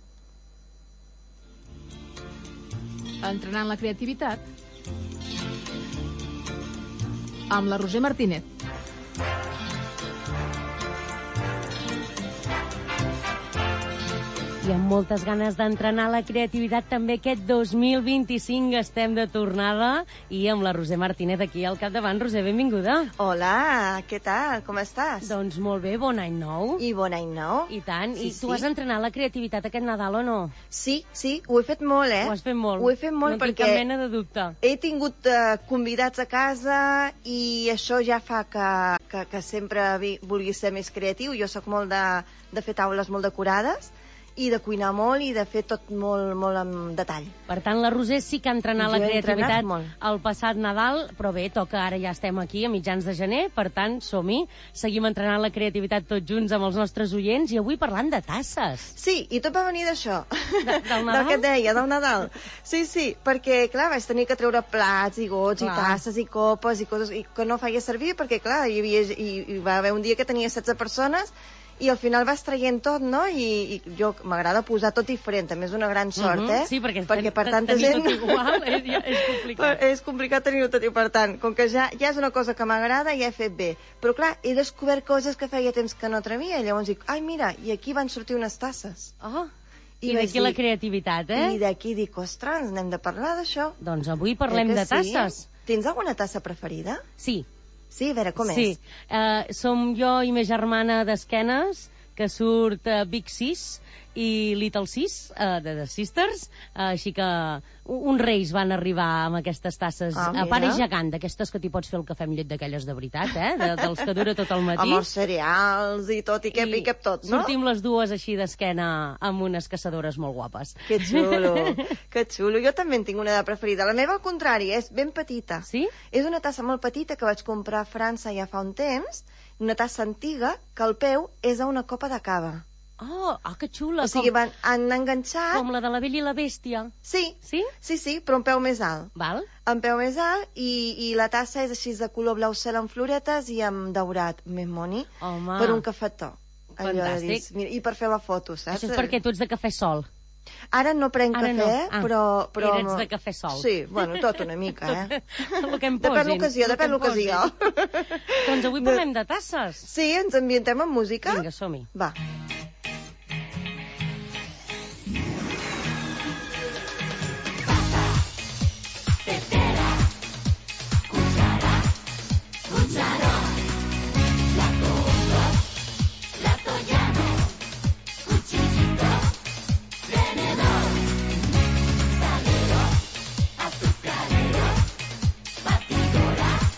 Entrenant la creativitat amb la Roser Martínez. I amb moltes ganes d'entrenar la creativitat també aquest dos mil vint-i-cinc estem de tornada i amb la Roser Martínez aquí al capdavant. Roser, benvinguda. Hola, què tal? Com estàs? Doncs molt bé, bon any nou. I bon any nou. I tant. Sí, I tu sí. has entrenat la creativitat aquest Nadal o no? Sí, sí, ho he fet molt, eh? Ho has fet molt. Ho he fet molt no perquè... No tinc cap mena de dubte. He tingut uh, convidats a casa i això ja fa que, que, que sempre vi, vulgui ser més creatiu. Jo sóc molt de, de fer taules molt decorades i de cuinar molt i de fer tot molt, molt en detall. Per tant, la Roser sí que ha entrenat Jo la he creativitat entrenat el passat Nadal, però bé, toca, ara ja estem aquí a mitjans de gener, per tant, som-hi, seguim entrenant la creativitat tots junts amb els nostres oients i avui parlant de tasses. Sí, i tot va venir d'això. De, del Nadal? Del que et deia, del Nadal. Sí, sí, perquè, clar, vaig tenir que treure plats i gots Clar. i tasses i copes i coses i que no feia servir perquè, clar, hi, havia, hi, hi va haver un dia que tenia setze persones i al final vas traient tot, no? I, i jo m'agrada posar tot diferent, també és una gran sort, Uh-huh, eh? sí, perquè, perquè per tanta tenir gent... tot igual és, és complicat. És complicat tenir-ho tot i per tant, com que ja, ja és una cosa que m'agrada, ja he fet bé. Però clar, he descobert coses que feia temps que no atrevia, i llavors dic, ai mira, i aquí van sortir unes tasses. Oh, I, i vaig d'aquí dir- la creativitat, eh? I d'aquí dic, ostres, n'hem de parlar d'això. Doncs avui parlem Eh que de tasses. Sí? Tens alguna tassa preferida? Sí. Sí, a veure, com sí. és? Uh, som jo i ma germana d'esquenes, que surt uh, Big Sis i Little Sis, uh, de The Sisters, uh, així que uns reis van arribar amb aquestes tasses Ah, a mira. pare gegant, d'aquestes que t'hi pots fer el cafè amb llet d'aquelles de veritat, eh? De, dels que dura tot el matí. Amb els cereals i tot, i cap i, cap tot, no? Sortim les dues així d'esquena amb unes caçadores molt guapes. Que xulo, que xulo. Jo també en tinc una de preferida. La meva, al contrari, és ben petita. Sí? És una tassa molt petita que vaig comprar a França ja fa un temps, una tassa antiga, que al peu és a una copa de cava. Oh, ah, que xula. O sigui, com, van, han enganxat... com la de la Bella i la Bèstia. Sí, sí, sí, sí, però un peu més alt. Val. Un peu més alt i, i la tassa és així de color blau cel amb floretes i amb daurat, més moni, Home. per un cafetó. Allò de Fantàstic. dir, mira, i per fer la foto, saps? Això és perquè tu ets de cafè sol. Ara no prenc Ara cafè, no. Ah, però, però... eres de cafè sol. Sí, bueno, tot una mica, eh? El que em Depèn posin. l'ocasió, el que depèn em l'ocasió. posin. Doncs avui parlem de tasses. Sí, ens ambientem amb música? Vinga, som-hi. Va.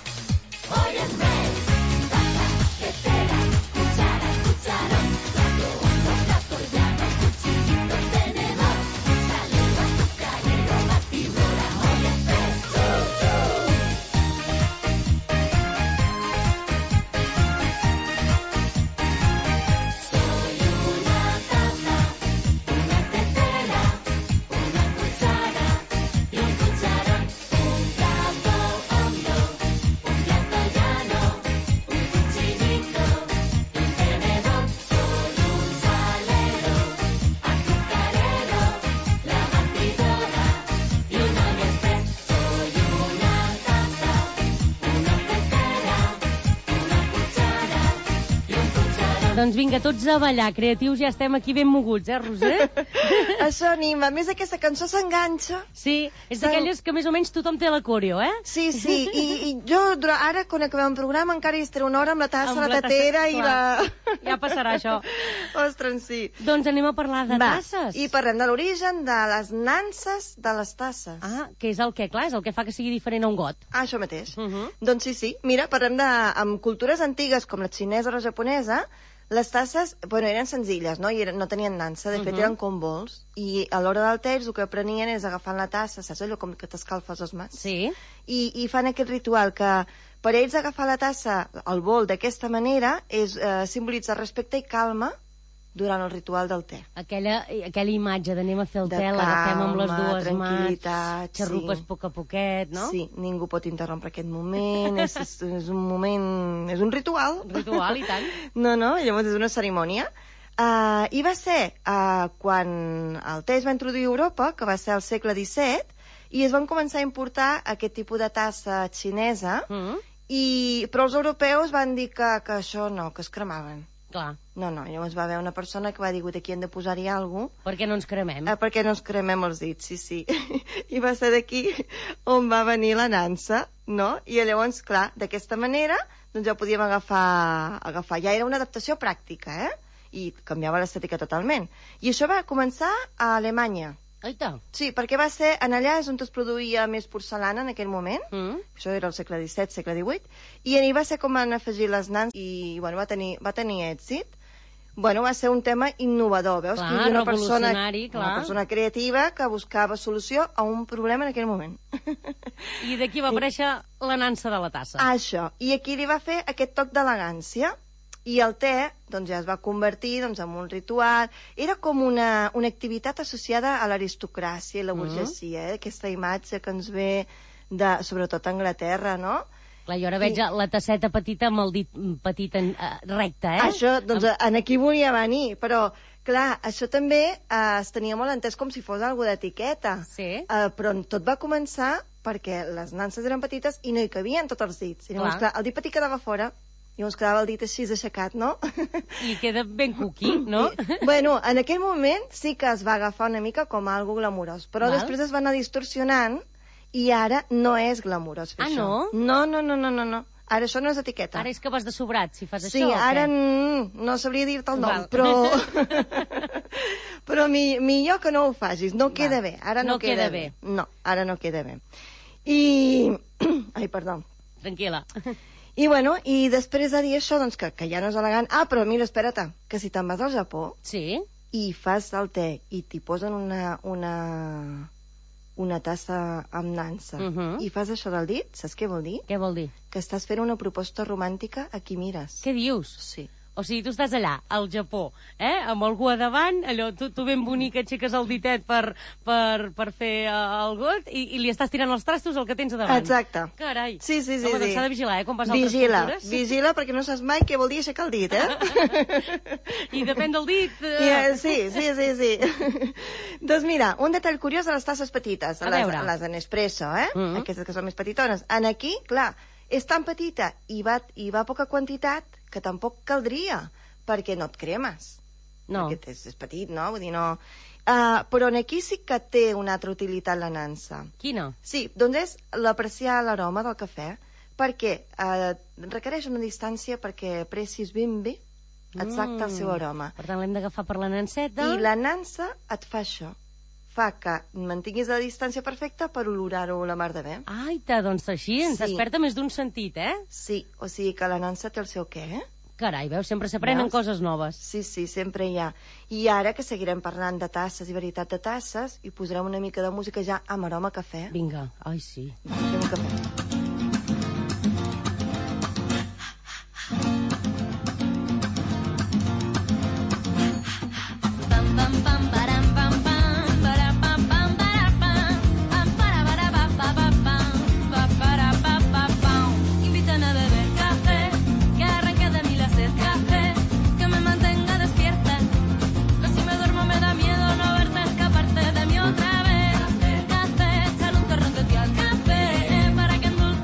Hoy es mes, taza, tetera, cuchara, cucharón, plato Doncs vinga, tots a ballar, creatius ja estem aquí ben moguts, eh, Roser? Això anima, a més aquesta cançó s'enganxa. Sí, és d'aquelles que més o menys tothom té la coreo, eh? Sí, sí, i, i jo ara, quan acabem el programa, encara hi estaré una hora amb la tassa, amb la tatera i la... Ja passarà això. Ostres, sí. Doncs anem a parlar de Va, tasses. I parlem de l'origen de les nanses de les tasses. Ah, que és el que, clar, és el que fa que sigui diferent a un got. Ah, això mateix. Uh -huh. Doncs sí, sí. Mira, parlem de... Amb cultures antigues com la xinesa o la japonesa, les tasses, bueno, eren senzilles, no? I eren, no tenien nansa, de fet Uh-huh. eren com bols. I a l'hora del te el que aprenien és agafant la tassa, saps allò com que t'escalfes les mans? Sí. I, I fan aquest ritual que per ells agafar la tassa, el bol, d'aquesta manera, és eh, simbolitzar respecte i calma durant el ritual del te. Aquella, aquella imatge d'anem a fer el De te, l'agafem amb les calma, dues mans, tranquil·litat, xarrupes sí. a poc a poquet, no? Sí, ningú pot interrompre aquest moment, és, és, és un moment... és un ritual. Un ritual, i tant. No, no, llavors és una cerimònia. Uh, I va ser uh, quan el te es va introduir a Europa, que va ser al segle disset, i es van començar a importar aquest tipus de tassa xinesa, Mm. i, però els europeus van dir que, que això no, que es cremaven. Clar. No, no, llavors va haver una persona que va dir que aquí hem de posar-hi alguna cosa. Per què no ens cremem? Eh, perquè no ens cremem els dits, sí, sí. I va ser d'aquí on va venir la nansa, no? I llavors, clar, d'aquesta manera, doncs ja podíem agafar, agafar. Ja era una adaptació pràctica, eh? I canviava l'estètica totalment. I això va començar a Alemanya. Aita. Sí, perquè va ser, en allà és on es produïa més porcelana en aquell moment, Mm. això era el segle disset, segle divuit, i allà va ser com van afegir les nans i, bueno, va tenir, va tenir èxit. Bueno, va ser un tema innovador, veus? Clar, que hi havia una persona, revolucionari, clar. una persona creativa que buscava solució a un problema en aquell moment. I d'aquí va aparèixer la nansa de la tassa. Això, i aquí li va fer aquest toc d'elegància. I el te doncs, ja es va convertir doncs, en un ritual. Era com una, una activitat associada a l'aristocràcia i la burgesia, eh? Aquesta imatge que ens ve, de, sobretot a Anglaterra, no? Clar, jo ara veig I... la tasseta petita amb el dit petit en, uh, recte, eh? Això, doncs, en aquí volia venir, però, clar, això també eh, es tenia molt entès com si fos alguna d'etiqueta. Sí. Eh, però tot va començar perquè les nanses eren petites i no hi cabien tots els dits. I llavors, Clar. clar, el dit petit quedava fora, i llavors quedava el dit així aixecat, no? I queda ben cuqui, no? I, bueno, en aquell moment sí que es va agafar una mica com algo glamurós, però Val. després es va anar distorsionant i ara no és glamurós fer Ah, això. no? No, no, no, no, no, no. Ara això no és etiqueta. Ara és que vas de sobrat, si fas Sí, això, o ara què? mm, no sabria dir-te el nom, Val. però... però mi, millor que no ho facis, no queda Val. bé. Ara no, No queda bé. No, ara no queda bé. I... Ai, perdó. Tranquil·la. I bueno, i després de dir això, doncs que, que ja no és elegant... Ah, però mira, espera't, que si te'n vas al Japó sí? i fas el te i t'hi posen una, una, una tassa amb nansa Uh -huh. i fas això del dit, saps què vol dir? Què vol dir? Que estàs fent una proposta romàntica a qui mires. Què dius? Sí. O sigui, tu estàs allà, al Japó, eh? Amb algú a davant, allò, tu, tu ben bonic aixeques el ditet per, per, per fer uh, el got i, i li estàs tirant els trastos al que tens a davant. Exacte. Carai. Sí, sí, sí. Home, sí. doncs s'ha de vigilar, eh, quan vas a vigila, altres cultures. vigila, perquè no saps mai què vol dir aixecar el dit, eh? I depèn del dit... Uh... I, eh, sí, sí, sí, sí. Doncs mira, un detall curiós de les tasses petites, A les, veure. les de Nespresso, eh? Mm -hmm. Aquestes que són més petitones. En aquí, clar, és tan petita i va, i va poca quantitat que tampoc caldria, perquè no et cremes. No. Perquè és, és petit, no? Vull dir, no... Uh, però en aquí sí que té una altra utilitat la nansa. Quina? Sí, doncs és l'apreciar l'aroma del cafè, perquè uh, requereix una distància perquè aprecis ben bé exacte mm. el seu aroma. Per tant, l'hem d'agafar per la nanseta. I la nansa et fa això. Fa que mantinguis la distància perfecta per olorar-ho la mar de bé. Ai, ta, doncs així ens Sí. desperta més d'un sentit, eh? Sí, o sigui que la nansa té el seu què, eh? Carai, veus, sempre s'aprenen Veus? coses noves. Sí, sí, sempre hi ha. I ara que seguirem parlant de tasses i varietat de tasses, i posarem una mica de música ja amb aroma a cafè. Vinga, ai sí. Va, fem un cafè. Invítame a beber café, que arranque de mí la sed, café, que me mantenga despierta. Que si me duermo me da miedo no verte escaparte de mí otra vez. Café, échale un terrón de ti al café, para que endulce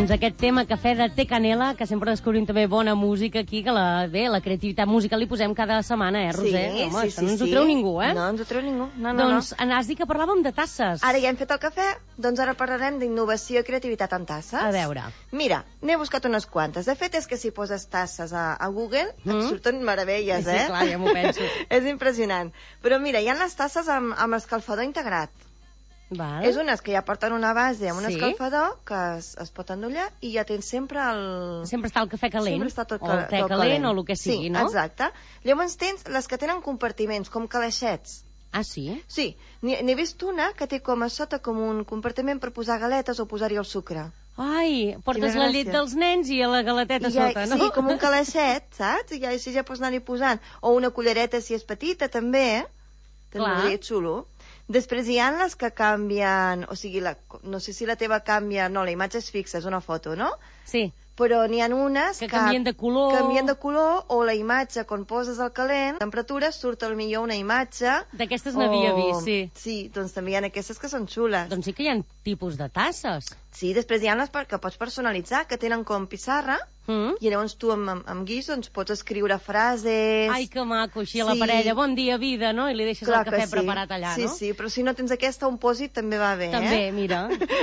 Doncs aquest tema Cafè de Té Canela, que sempre descobrim també bona música aquí, que la, bé, la creativitat musical li posem cada setmana, eh, Roser? Sí, Home, sí, això sí, no ens sí. ho treu ningú, eh? No ens ho treu ningú. No, no, doncs no. has dit que parlàvem de tasses. Ara ja hem fet el cafè, doncs ara parlarem d'innovació i creativitat en tasses. A veure. Mira, n'he buscat unes quantes. De fet, és que si poses tasses a, a Google, mm. et surten meravelles, sí, eh? Sí, clar, ja m'ho penso. És impressionant. Però mira, hi ha les tasses amb, amb escalfador integrat. Val. És unes que ja porten una base amb un Sí. escalfador que es, es pot endollar i ja tens sempre el... Sempre està el cafè calent. Sempre està tot, o el te tot calent, o el que sigui, sí, no? exacte. Llavors tens les que tenen compartiments, com calaixets. Ah, sí? Sí, n'he vist una que té com a sota com un compartiment per posar galetes o posar-hi el sucre. Ai, portes Quina la llet gràcia. dels nens i a la galeteta I ja, sota, no? Sí, com un calaixet, saps? I ja, així ja pots anar-hi posant. O una cullereta si és petita, també, eh? També és xulo. Després hi ha les que canvien, o sigui, la, no sé si la teva canvia, no, la imatge és fixa, és una foto, no? Sí. Però n'hi ha unes que, que canvien de color. Canvien de color, o la imatge, quan poses el calent, temperatura, surt al millor una imatge. D'aquestes n'havia o... vist, sí. Sí, doncs també hi ha aquestes que són xules. Doncs sí que hi ha tipus de tasses. Sí, després hi ha les que pots personalitzar, que tenen com pissarra, mm. i llavors tu amb, amb, amb guix doncs, pots escriure frases... Ai, que maco, així a la Sí. parella, bon dia, vida, no? I li deixes Clar el cafè que sí. preparat allà, sí, no? Sí, sí, però si no tens aquesta, un pòsit també va bé, també, eh? mira.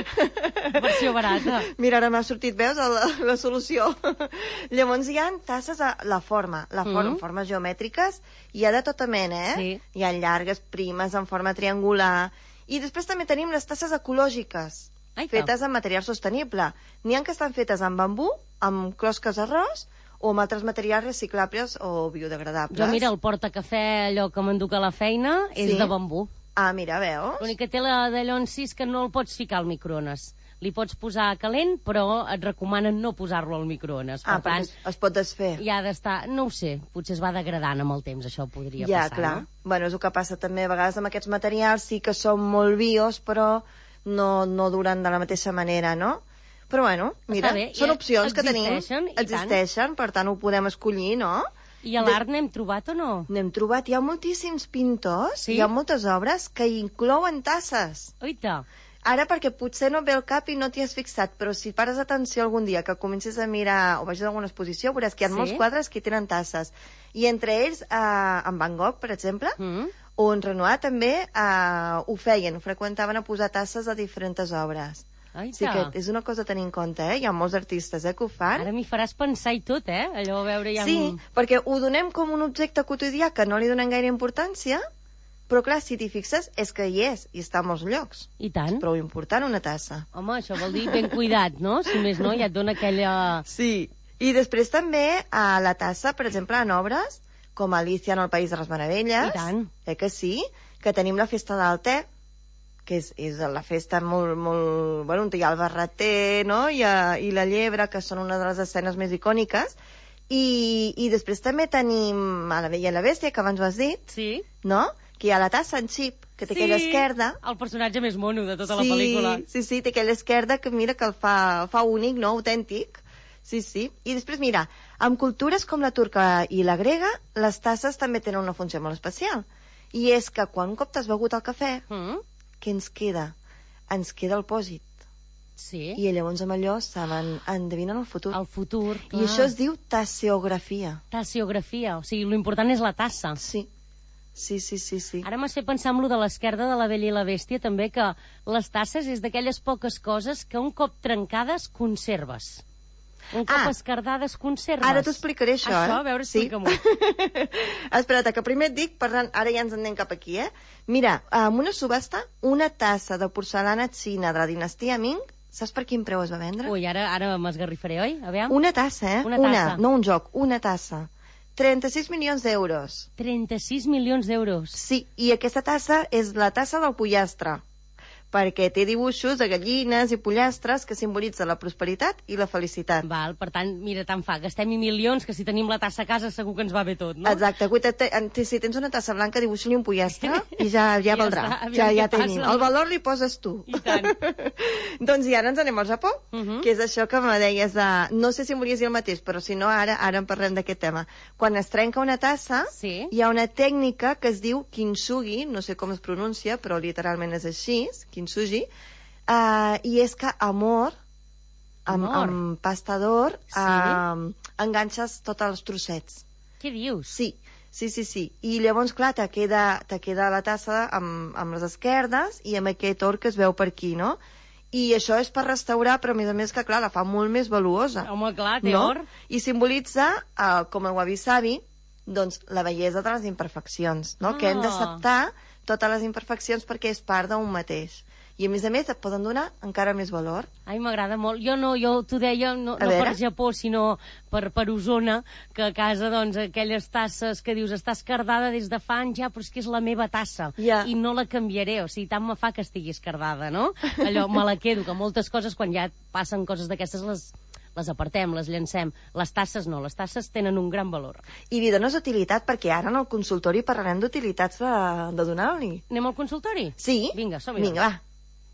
Versió barata. Mira, ara m'ha sortit, veus, la, la solució. Llavors hi ha tasses a la forma, la forma, Mm. formes geomètriques, hi ha de tota mena, eh? Sí. Hi ha llargues, primes, en forma triangular... I després també tenim les tasses ecològiques, Ai, fetes amb material sostenible. N'hi ha que estan fetes amb bambú, amb closques d'arròs, o amb altres materials reciclables o biodegradables. Jo, mira, el portacafè, allò que m'enduc a la feina, és Sí? de bambú. Ah, mira, veus? L'únic que té la d'allò en sis que no el pots ficar al microones. Li pots posar calent, però et recomanen no posar-lo al microones. Per Ah, tant, perquè es pot desfer. hi ha d'estar... No ho sé, potser es va degradant amb el temps, això podria Ja, passar, clar. no? Bueno, és el que passa també a vegades amb aquests materials, sí que són molt bios, però no, no duren de la mateixa manera, no? Però bueno, mira, bé, són i opcions que tenim. existeixen, i tant. Existeixen, per tant ho podem escollir, no? I a l'art n'hem trobat o no? N'hem trobat, hi ha moltíssims pintors, Sí? hi ha moltes obres que inclouen tasses. Oita. Ara, perquè potser no ve el cap i no t'hi has fixat, però si pares atenció algun dia que comencis a mirar o vagis a alguna exposició, veuràs que hi ha Sí? molts quadres que tenen tasses. I entre ells, eh, en Van Gogh, per exemple, Mm. o en Renoir també eh, ho feien, freqüentaven a posar tasses a diferents obres. Ai, Sí que és una cosa a tenir en compte, eh? Hi ha molts artistes eh, que ho fan. Ara m'hi faràs pensar i tot, eh? Allò a veure ja... Sí, perquè ho donem com un objecte quotidià que no li donem gaire importància, però clar, si t'hi fixes, és que hi és, i està a molts llocs. I tant. És prou important una tassa. Home, això vol dir ben cuidat, no? Si més no, ja et dona aquella... Sí. I després també a la tassa, per exemple, en obres, com Alicia en el País de les Meravelles. I tant. Eh que sí? Que tenim la festa del te, que és, és la festa molt, molt... Bueno, hi ha el barreter, no?, I, a, i la llebre, que són una de les escenes més icòniques. I, i després també tenim a la Bella i la Bèstia, que abans ho has dit, Sí. no?, que hi ha la tassa en Xip, que té Sí, aquella esquerda. el personatge més mono de tota sí, la pel·lícula. Sí, sí, té aquella esquerda que mira que el fa, fa únic, no?, autèntic. Sí, sí. I després, mira, amb cultures com la turca i la grega, les tasses també tenen una funció molt especial. I és que quan un cop t'has begut el cafè, Mm. què ens queda? Ens queda el pòsit. Sí. I llavors amb allò saben, endevinen el futur. El futur, clar. I això es diu tasseografia. Tassiografia, o sigui, l'important és la tassa. Sí. Sí, sí, sí, sí. Ara m'has fet pensar en lo de l'esquerda de la Bella i la Bèstia, també, que les tasses és d'aquelles poques coses que un cop trencades conserves. Un cop Ah. esquerdades conserves. Ara t'ho explicaré, això, Això, eh? a veure, Sí. explica-m'ho. Espera't, que primer et dic, parlant, ara ja ens en anem cap aquí, eh? Mira, amb una subhasta, una tassa de porcelana xina de la dinastia Ming, saps per quin preu es va vendre? Ui, ara, ara m'esgarrifaré, oi? Aviam. Una tassa, eh? Una tassa. no un joc, una tassa. trenta-sis milions d'euros. trenta-sis milions d'euros. Sí, i aquesta tassa és la tassa del pollastre, perquè té dibuixos de gallines i pollastres que simbolitzen la prosperitat i la felicitat. Val, per tant, mira, tant fa, gastem-hi milions, que si tenim la tassa a casa segur que ens va bé tot, no? Exacte, Avui te- te- si tens una tassa blanca, dibuixa-li un pollastre i ja, ja Ja valdrà. està, aviam ja ja què passa. tenim. El valor li poses tu. I tant. Doncs i ara ens anem al Japó, Uh -huh. que és això que me deies de... No sé si em volies dir el mateix, però si no, ara ara en parlem d'aquest tema. Quan es trenca una tassa, Sí. hi ha una tècnica que es diu kintsugi, no sé com es pronuncia, però literalment és així, kintsugi, uh, i és que amor amb, Amor. amb pasta d'or, Sí? eh, enganxes tots els trossets. Què dius? Sí, sí, sí, sí. I llavors, clar, te queda, te queda la tassa amb, amb les esquerdes i amb aquest or que es veu per aquí, no? I això és per restaurar, però a més a més que, clar, la fa molt més valuosa. Home, clar, té no? or. I simbolitza, eh, com el wabi-sabi, doncs la bellesa de les imperfeccions, no? Ah. Que hem d'acceptar totes les imperfeccions perquè és part d'un mateix. I a més a més et poden donar encara més valor. Ai, m'agrada molt. Jo no, jo t'ho deia, no, no per Japó, sinó per, per Osona, que a casa, doncs, aquelles tasses que dius, està escardada des de fa anys ja, però és que és la meva tassa, ja. I no la canviaré, o sigui, tant me fa que estigui escardada, no? Allò, me la quedo, que moltes coses, quan ja passen coses d'aquestes, les, les apartem, les llancem. Les tasses no, les tasses tenen un gran valor. I li dones utilitat, perquè ara en el consultori parlarem d'utilitats de, de donar-li. Anem al consultori? Sí. Vinga, som-hi. Vinga, va.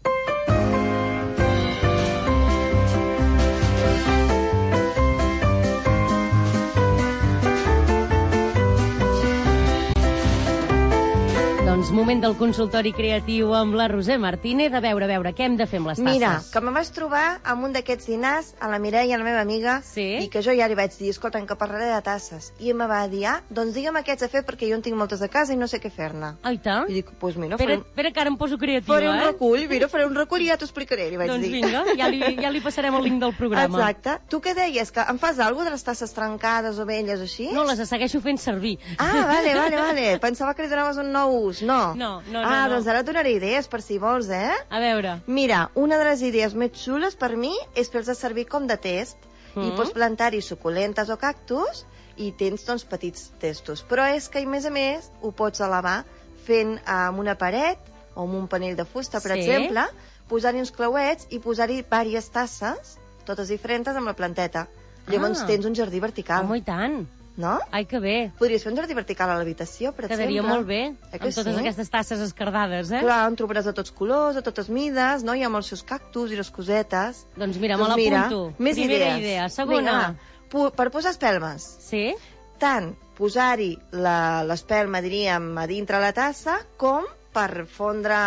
Doncs moment del consultori creatiu amb la Roser Martínez. A veure, a veure, què hem de fer amb les tasses? Mira, que me vaig trobar amb un d'aquests dinars a la Mireia, la meva amiga, sí? I que jo ja li vaig dir, escolta, que parlaré de tasses. I em va dir, ah, doncs digue'm aquests a fer perquè jo en tinc moltes a casa i no sé què fer-ne. Ai, tant? I dic, doncs pues mira, Espera, faré... espera, que ara em poso creativa, faré un eh? recull, mira, faré un recull i ja t'ho explicaré, li vaig doncs dir. Doncs vinga, ja li, ja li passarem el link del programa. Exacte. Tu què deies, que em fas alguna cosa de les tasses trencades o velles o així? No, les segueixo fent servir. Ah, vale, vale, vale. Pensava que li donaves un nou ús. No. No, no, no. Ah, no. doncs ara et donaré idees, per si vols, eh? A veure. Mira, una de les idees més xules per mi és fer-los servir com de test. Mm. I pots plantar-hi suculentes o cactus i tens, doncs, petits testos. Però és que, a més a més, ho pots elevar fent amb una paret o amb un panell de fusta, per sí? exemple, posar-hi uns clauets i posar-hi diverses tasses, totes diferents, amb la planteta. Llavors ah. tens un jardí vertical. Home, i tant. No? Ai, que bé. Podries fer un jardí vertical a l'habitació, per Quedaria exemple. molt bé, eh amb totes sí? aquestes tasses escardades, eh? Clar, en trobaràs de tots colors, de totes mides, no? I amb els seus cactus i les cosetes. Doncs mira, doncs me l'apunto. Més Primera idees. idea. Segona. Vinga, per posar espelmes. Sí? Tant posar-hi l'espelma, diríem, a dintre la tassa, com per fondre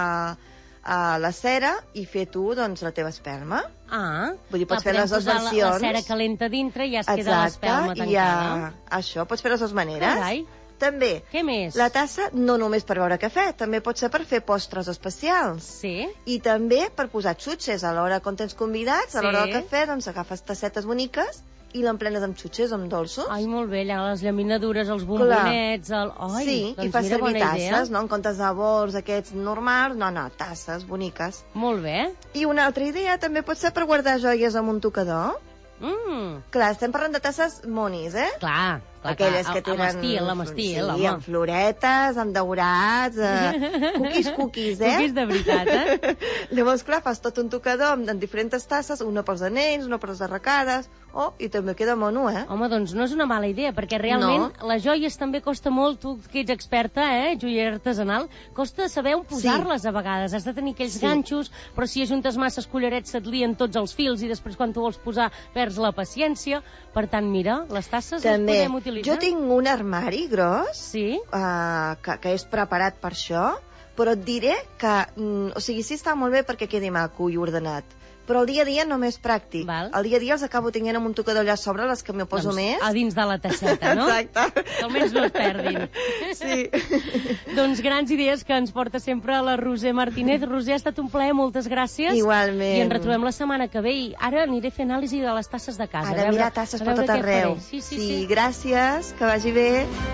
a la cera i fer tu, doncs, la teva espelma. Ah, vull dir, pots clar, fer les dues versions. La, la cera calenta dintre i ja es exacte, queda l'espelma tancada. Ja... Això, pots fer les dues maneres. Carai. També, què més? La tassa no només per beure cafè, també pot ser per fer postres especials. Sí. I també per posar xutxes a l'hora quan tens convidats, a l'hora sí. del cafè, doncs agafes tassetes boniques i l'emplenes amb xutxes, amb dolços. Ai, molt bé, allà les llaminadures, els bombonets... El... Ai, sí, doncs i fa mira, servir tasses, idea. no? En comptes de bols aquests normals, no, no, tasses boniques. Molt bé. I una altra idea també pot ser per guardar joies amb un tocador. Mm. Clar, estem parlant de tasses monis, eh? Clar, clar, aquelles clar. que tenen... Amb estil, amb estil, sí, home. amb floretes, amb daurats, eh, cookies, cookies, eh? Cookies de veritat, eh? Llavors, clar, fas tot un tocador amb, amb diferents tasses, una pels anells, una per les arracades, oh, i també queda mono, eh? Home, doncs no és una mala idea, perquè realment no. les joies també costa molt, tu que ets experta, eh, joiera artesanal, costa saber on posar-les sí. a vegades, has de tenir aquells sí. ganxos, però si ajuntes masses collarets se't lien tots els fils i després quan tu vols posar perds la paciència, per tant, mira, les tasses també. les podem utilitzar. Jo tinc un armari gros, sí? uh, que, que és preparat per això, però et diré que, mm, o sigui, sí està molt bé perquè quedi maco i ordenat, però el dia a dia no m'és pràctic. Val. El dia a dia els acabo tinguent amb un tocador allà a sobre, les que m'hi poso doncs, més. A dins de la tasseta, no? Exacte. Que almenys no es perdin. Sí. Doncs grans idees que ens porta sempre la Roser Martínez. Roser, ha estat un plaer, moltes gràcies. Igualment. I ens retrobem la setmana que ve i ara aniré a fer anàlisi de les tasses de casa. Ara veure, mira tasses per tot arreu. Sí, sí, sí, sí. Gràcies, que vagi bé.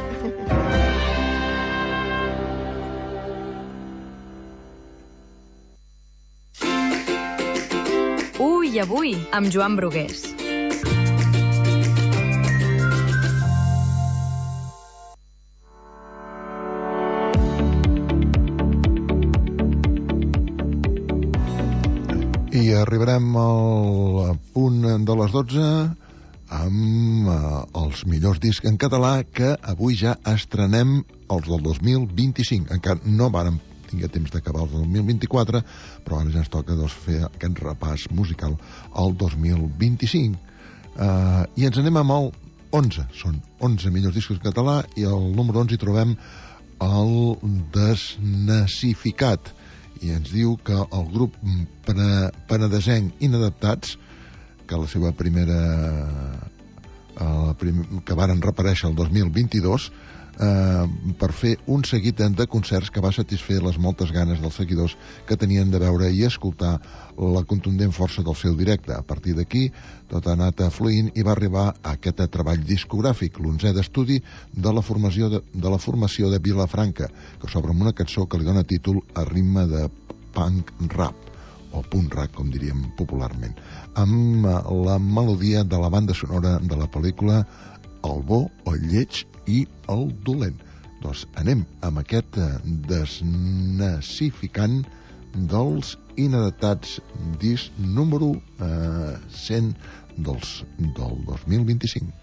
Ui, avui, amb Joan Brugués. I arribarem al punt de les dotze amb eh, els millors discs en català que avui ja estrenem els del dos mil vint-i-cinc. Encara no vàrem tingué temps d'acabar el dos mil vint-i-quatre, però ara ja ens toca doncs, fer aquest repàs musical al dos mil vint-i-cinc. Uh, I ens anem amb el onze. Són onze millors discos en català i al número onze hi trobem el Desnazificat. I ens diu que el grup penedesenc Inadaptats que la seva primera eh, prim, que varen reaparèixer el dos mil vint-i-dos eh, per fer un seguit de concerts que va satisfer les moltes ganes dels seguidors que tenien de veure i escoltar la contundent força del seu directe. A partir d'aquí tot ha anat fluint i va arribar a aquest treball discogràfic, l'onzè d'estudi de la formació de, de la formació de Vilafranca, que s'obre amb una cançó que li dona títol a ritme de punk rap, o punt rac, com diríem popularment, amb la melodia de la banda sonora de la pel·lícula El bo, el lleig i el dolent. Doncs anem amb aquest desnazificant dels inadaptats disc número eh, cent dels, del dos mil vint-i-cinc.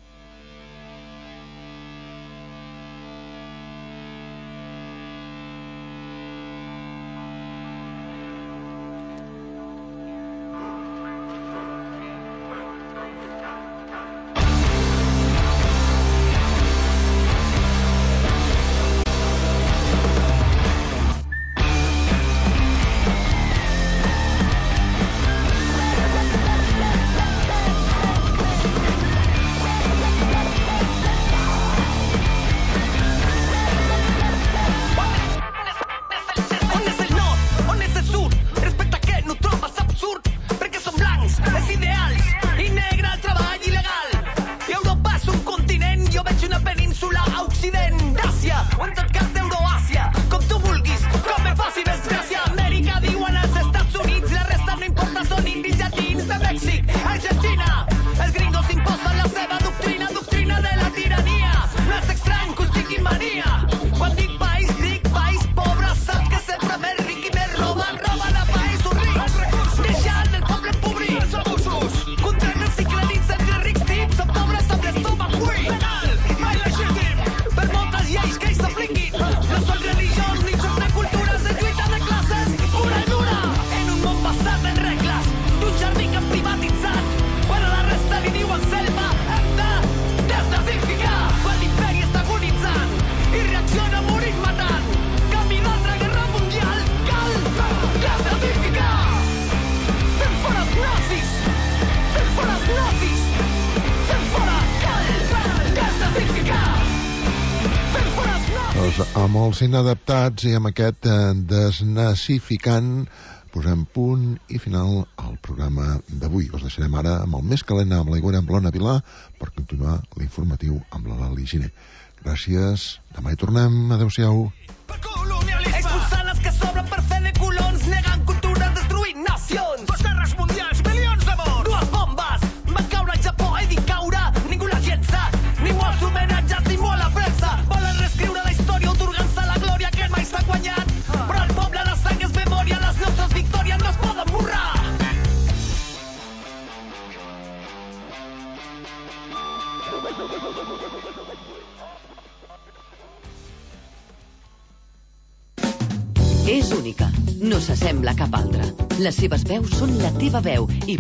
Amb els inadaptats i amb aquest eh, desnazificant posem punt i final al programa d'avui. Us deixarem ara amb el més calent, amb l'Aigüera, amb l'Ona Vilà, per continuar l'informatiu amb la Lali Giner. Gràcies, demà hi tornem, adeu-siau. Expulsant els que sobren per fer de colons, negant cultures, destruint nacions. Dos guerres mundials, milions de morts. Dues bombes van caure al Japó i dir caure. Ningú les llença, ningú els homenatges, ningú a la premsa. Volen reescriure la història otorgant-se la glòria que mai s'ha guanyat. Però el poble de sang és memòria, les nostres victòries no es poden borrar. És única, no s'assembla a cap altra. Les seves veus són la teva veu i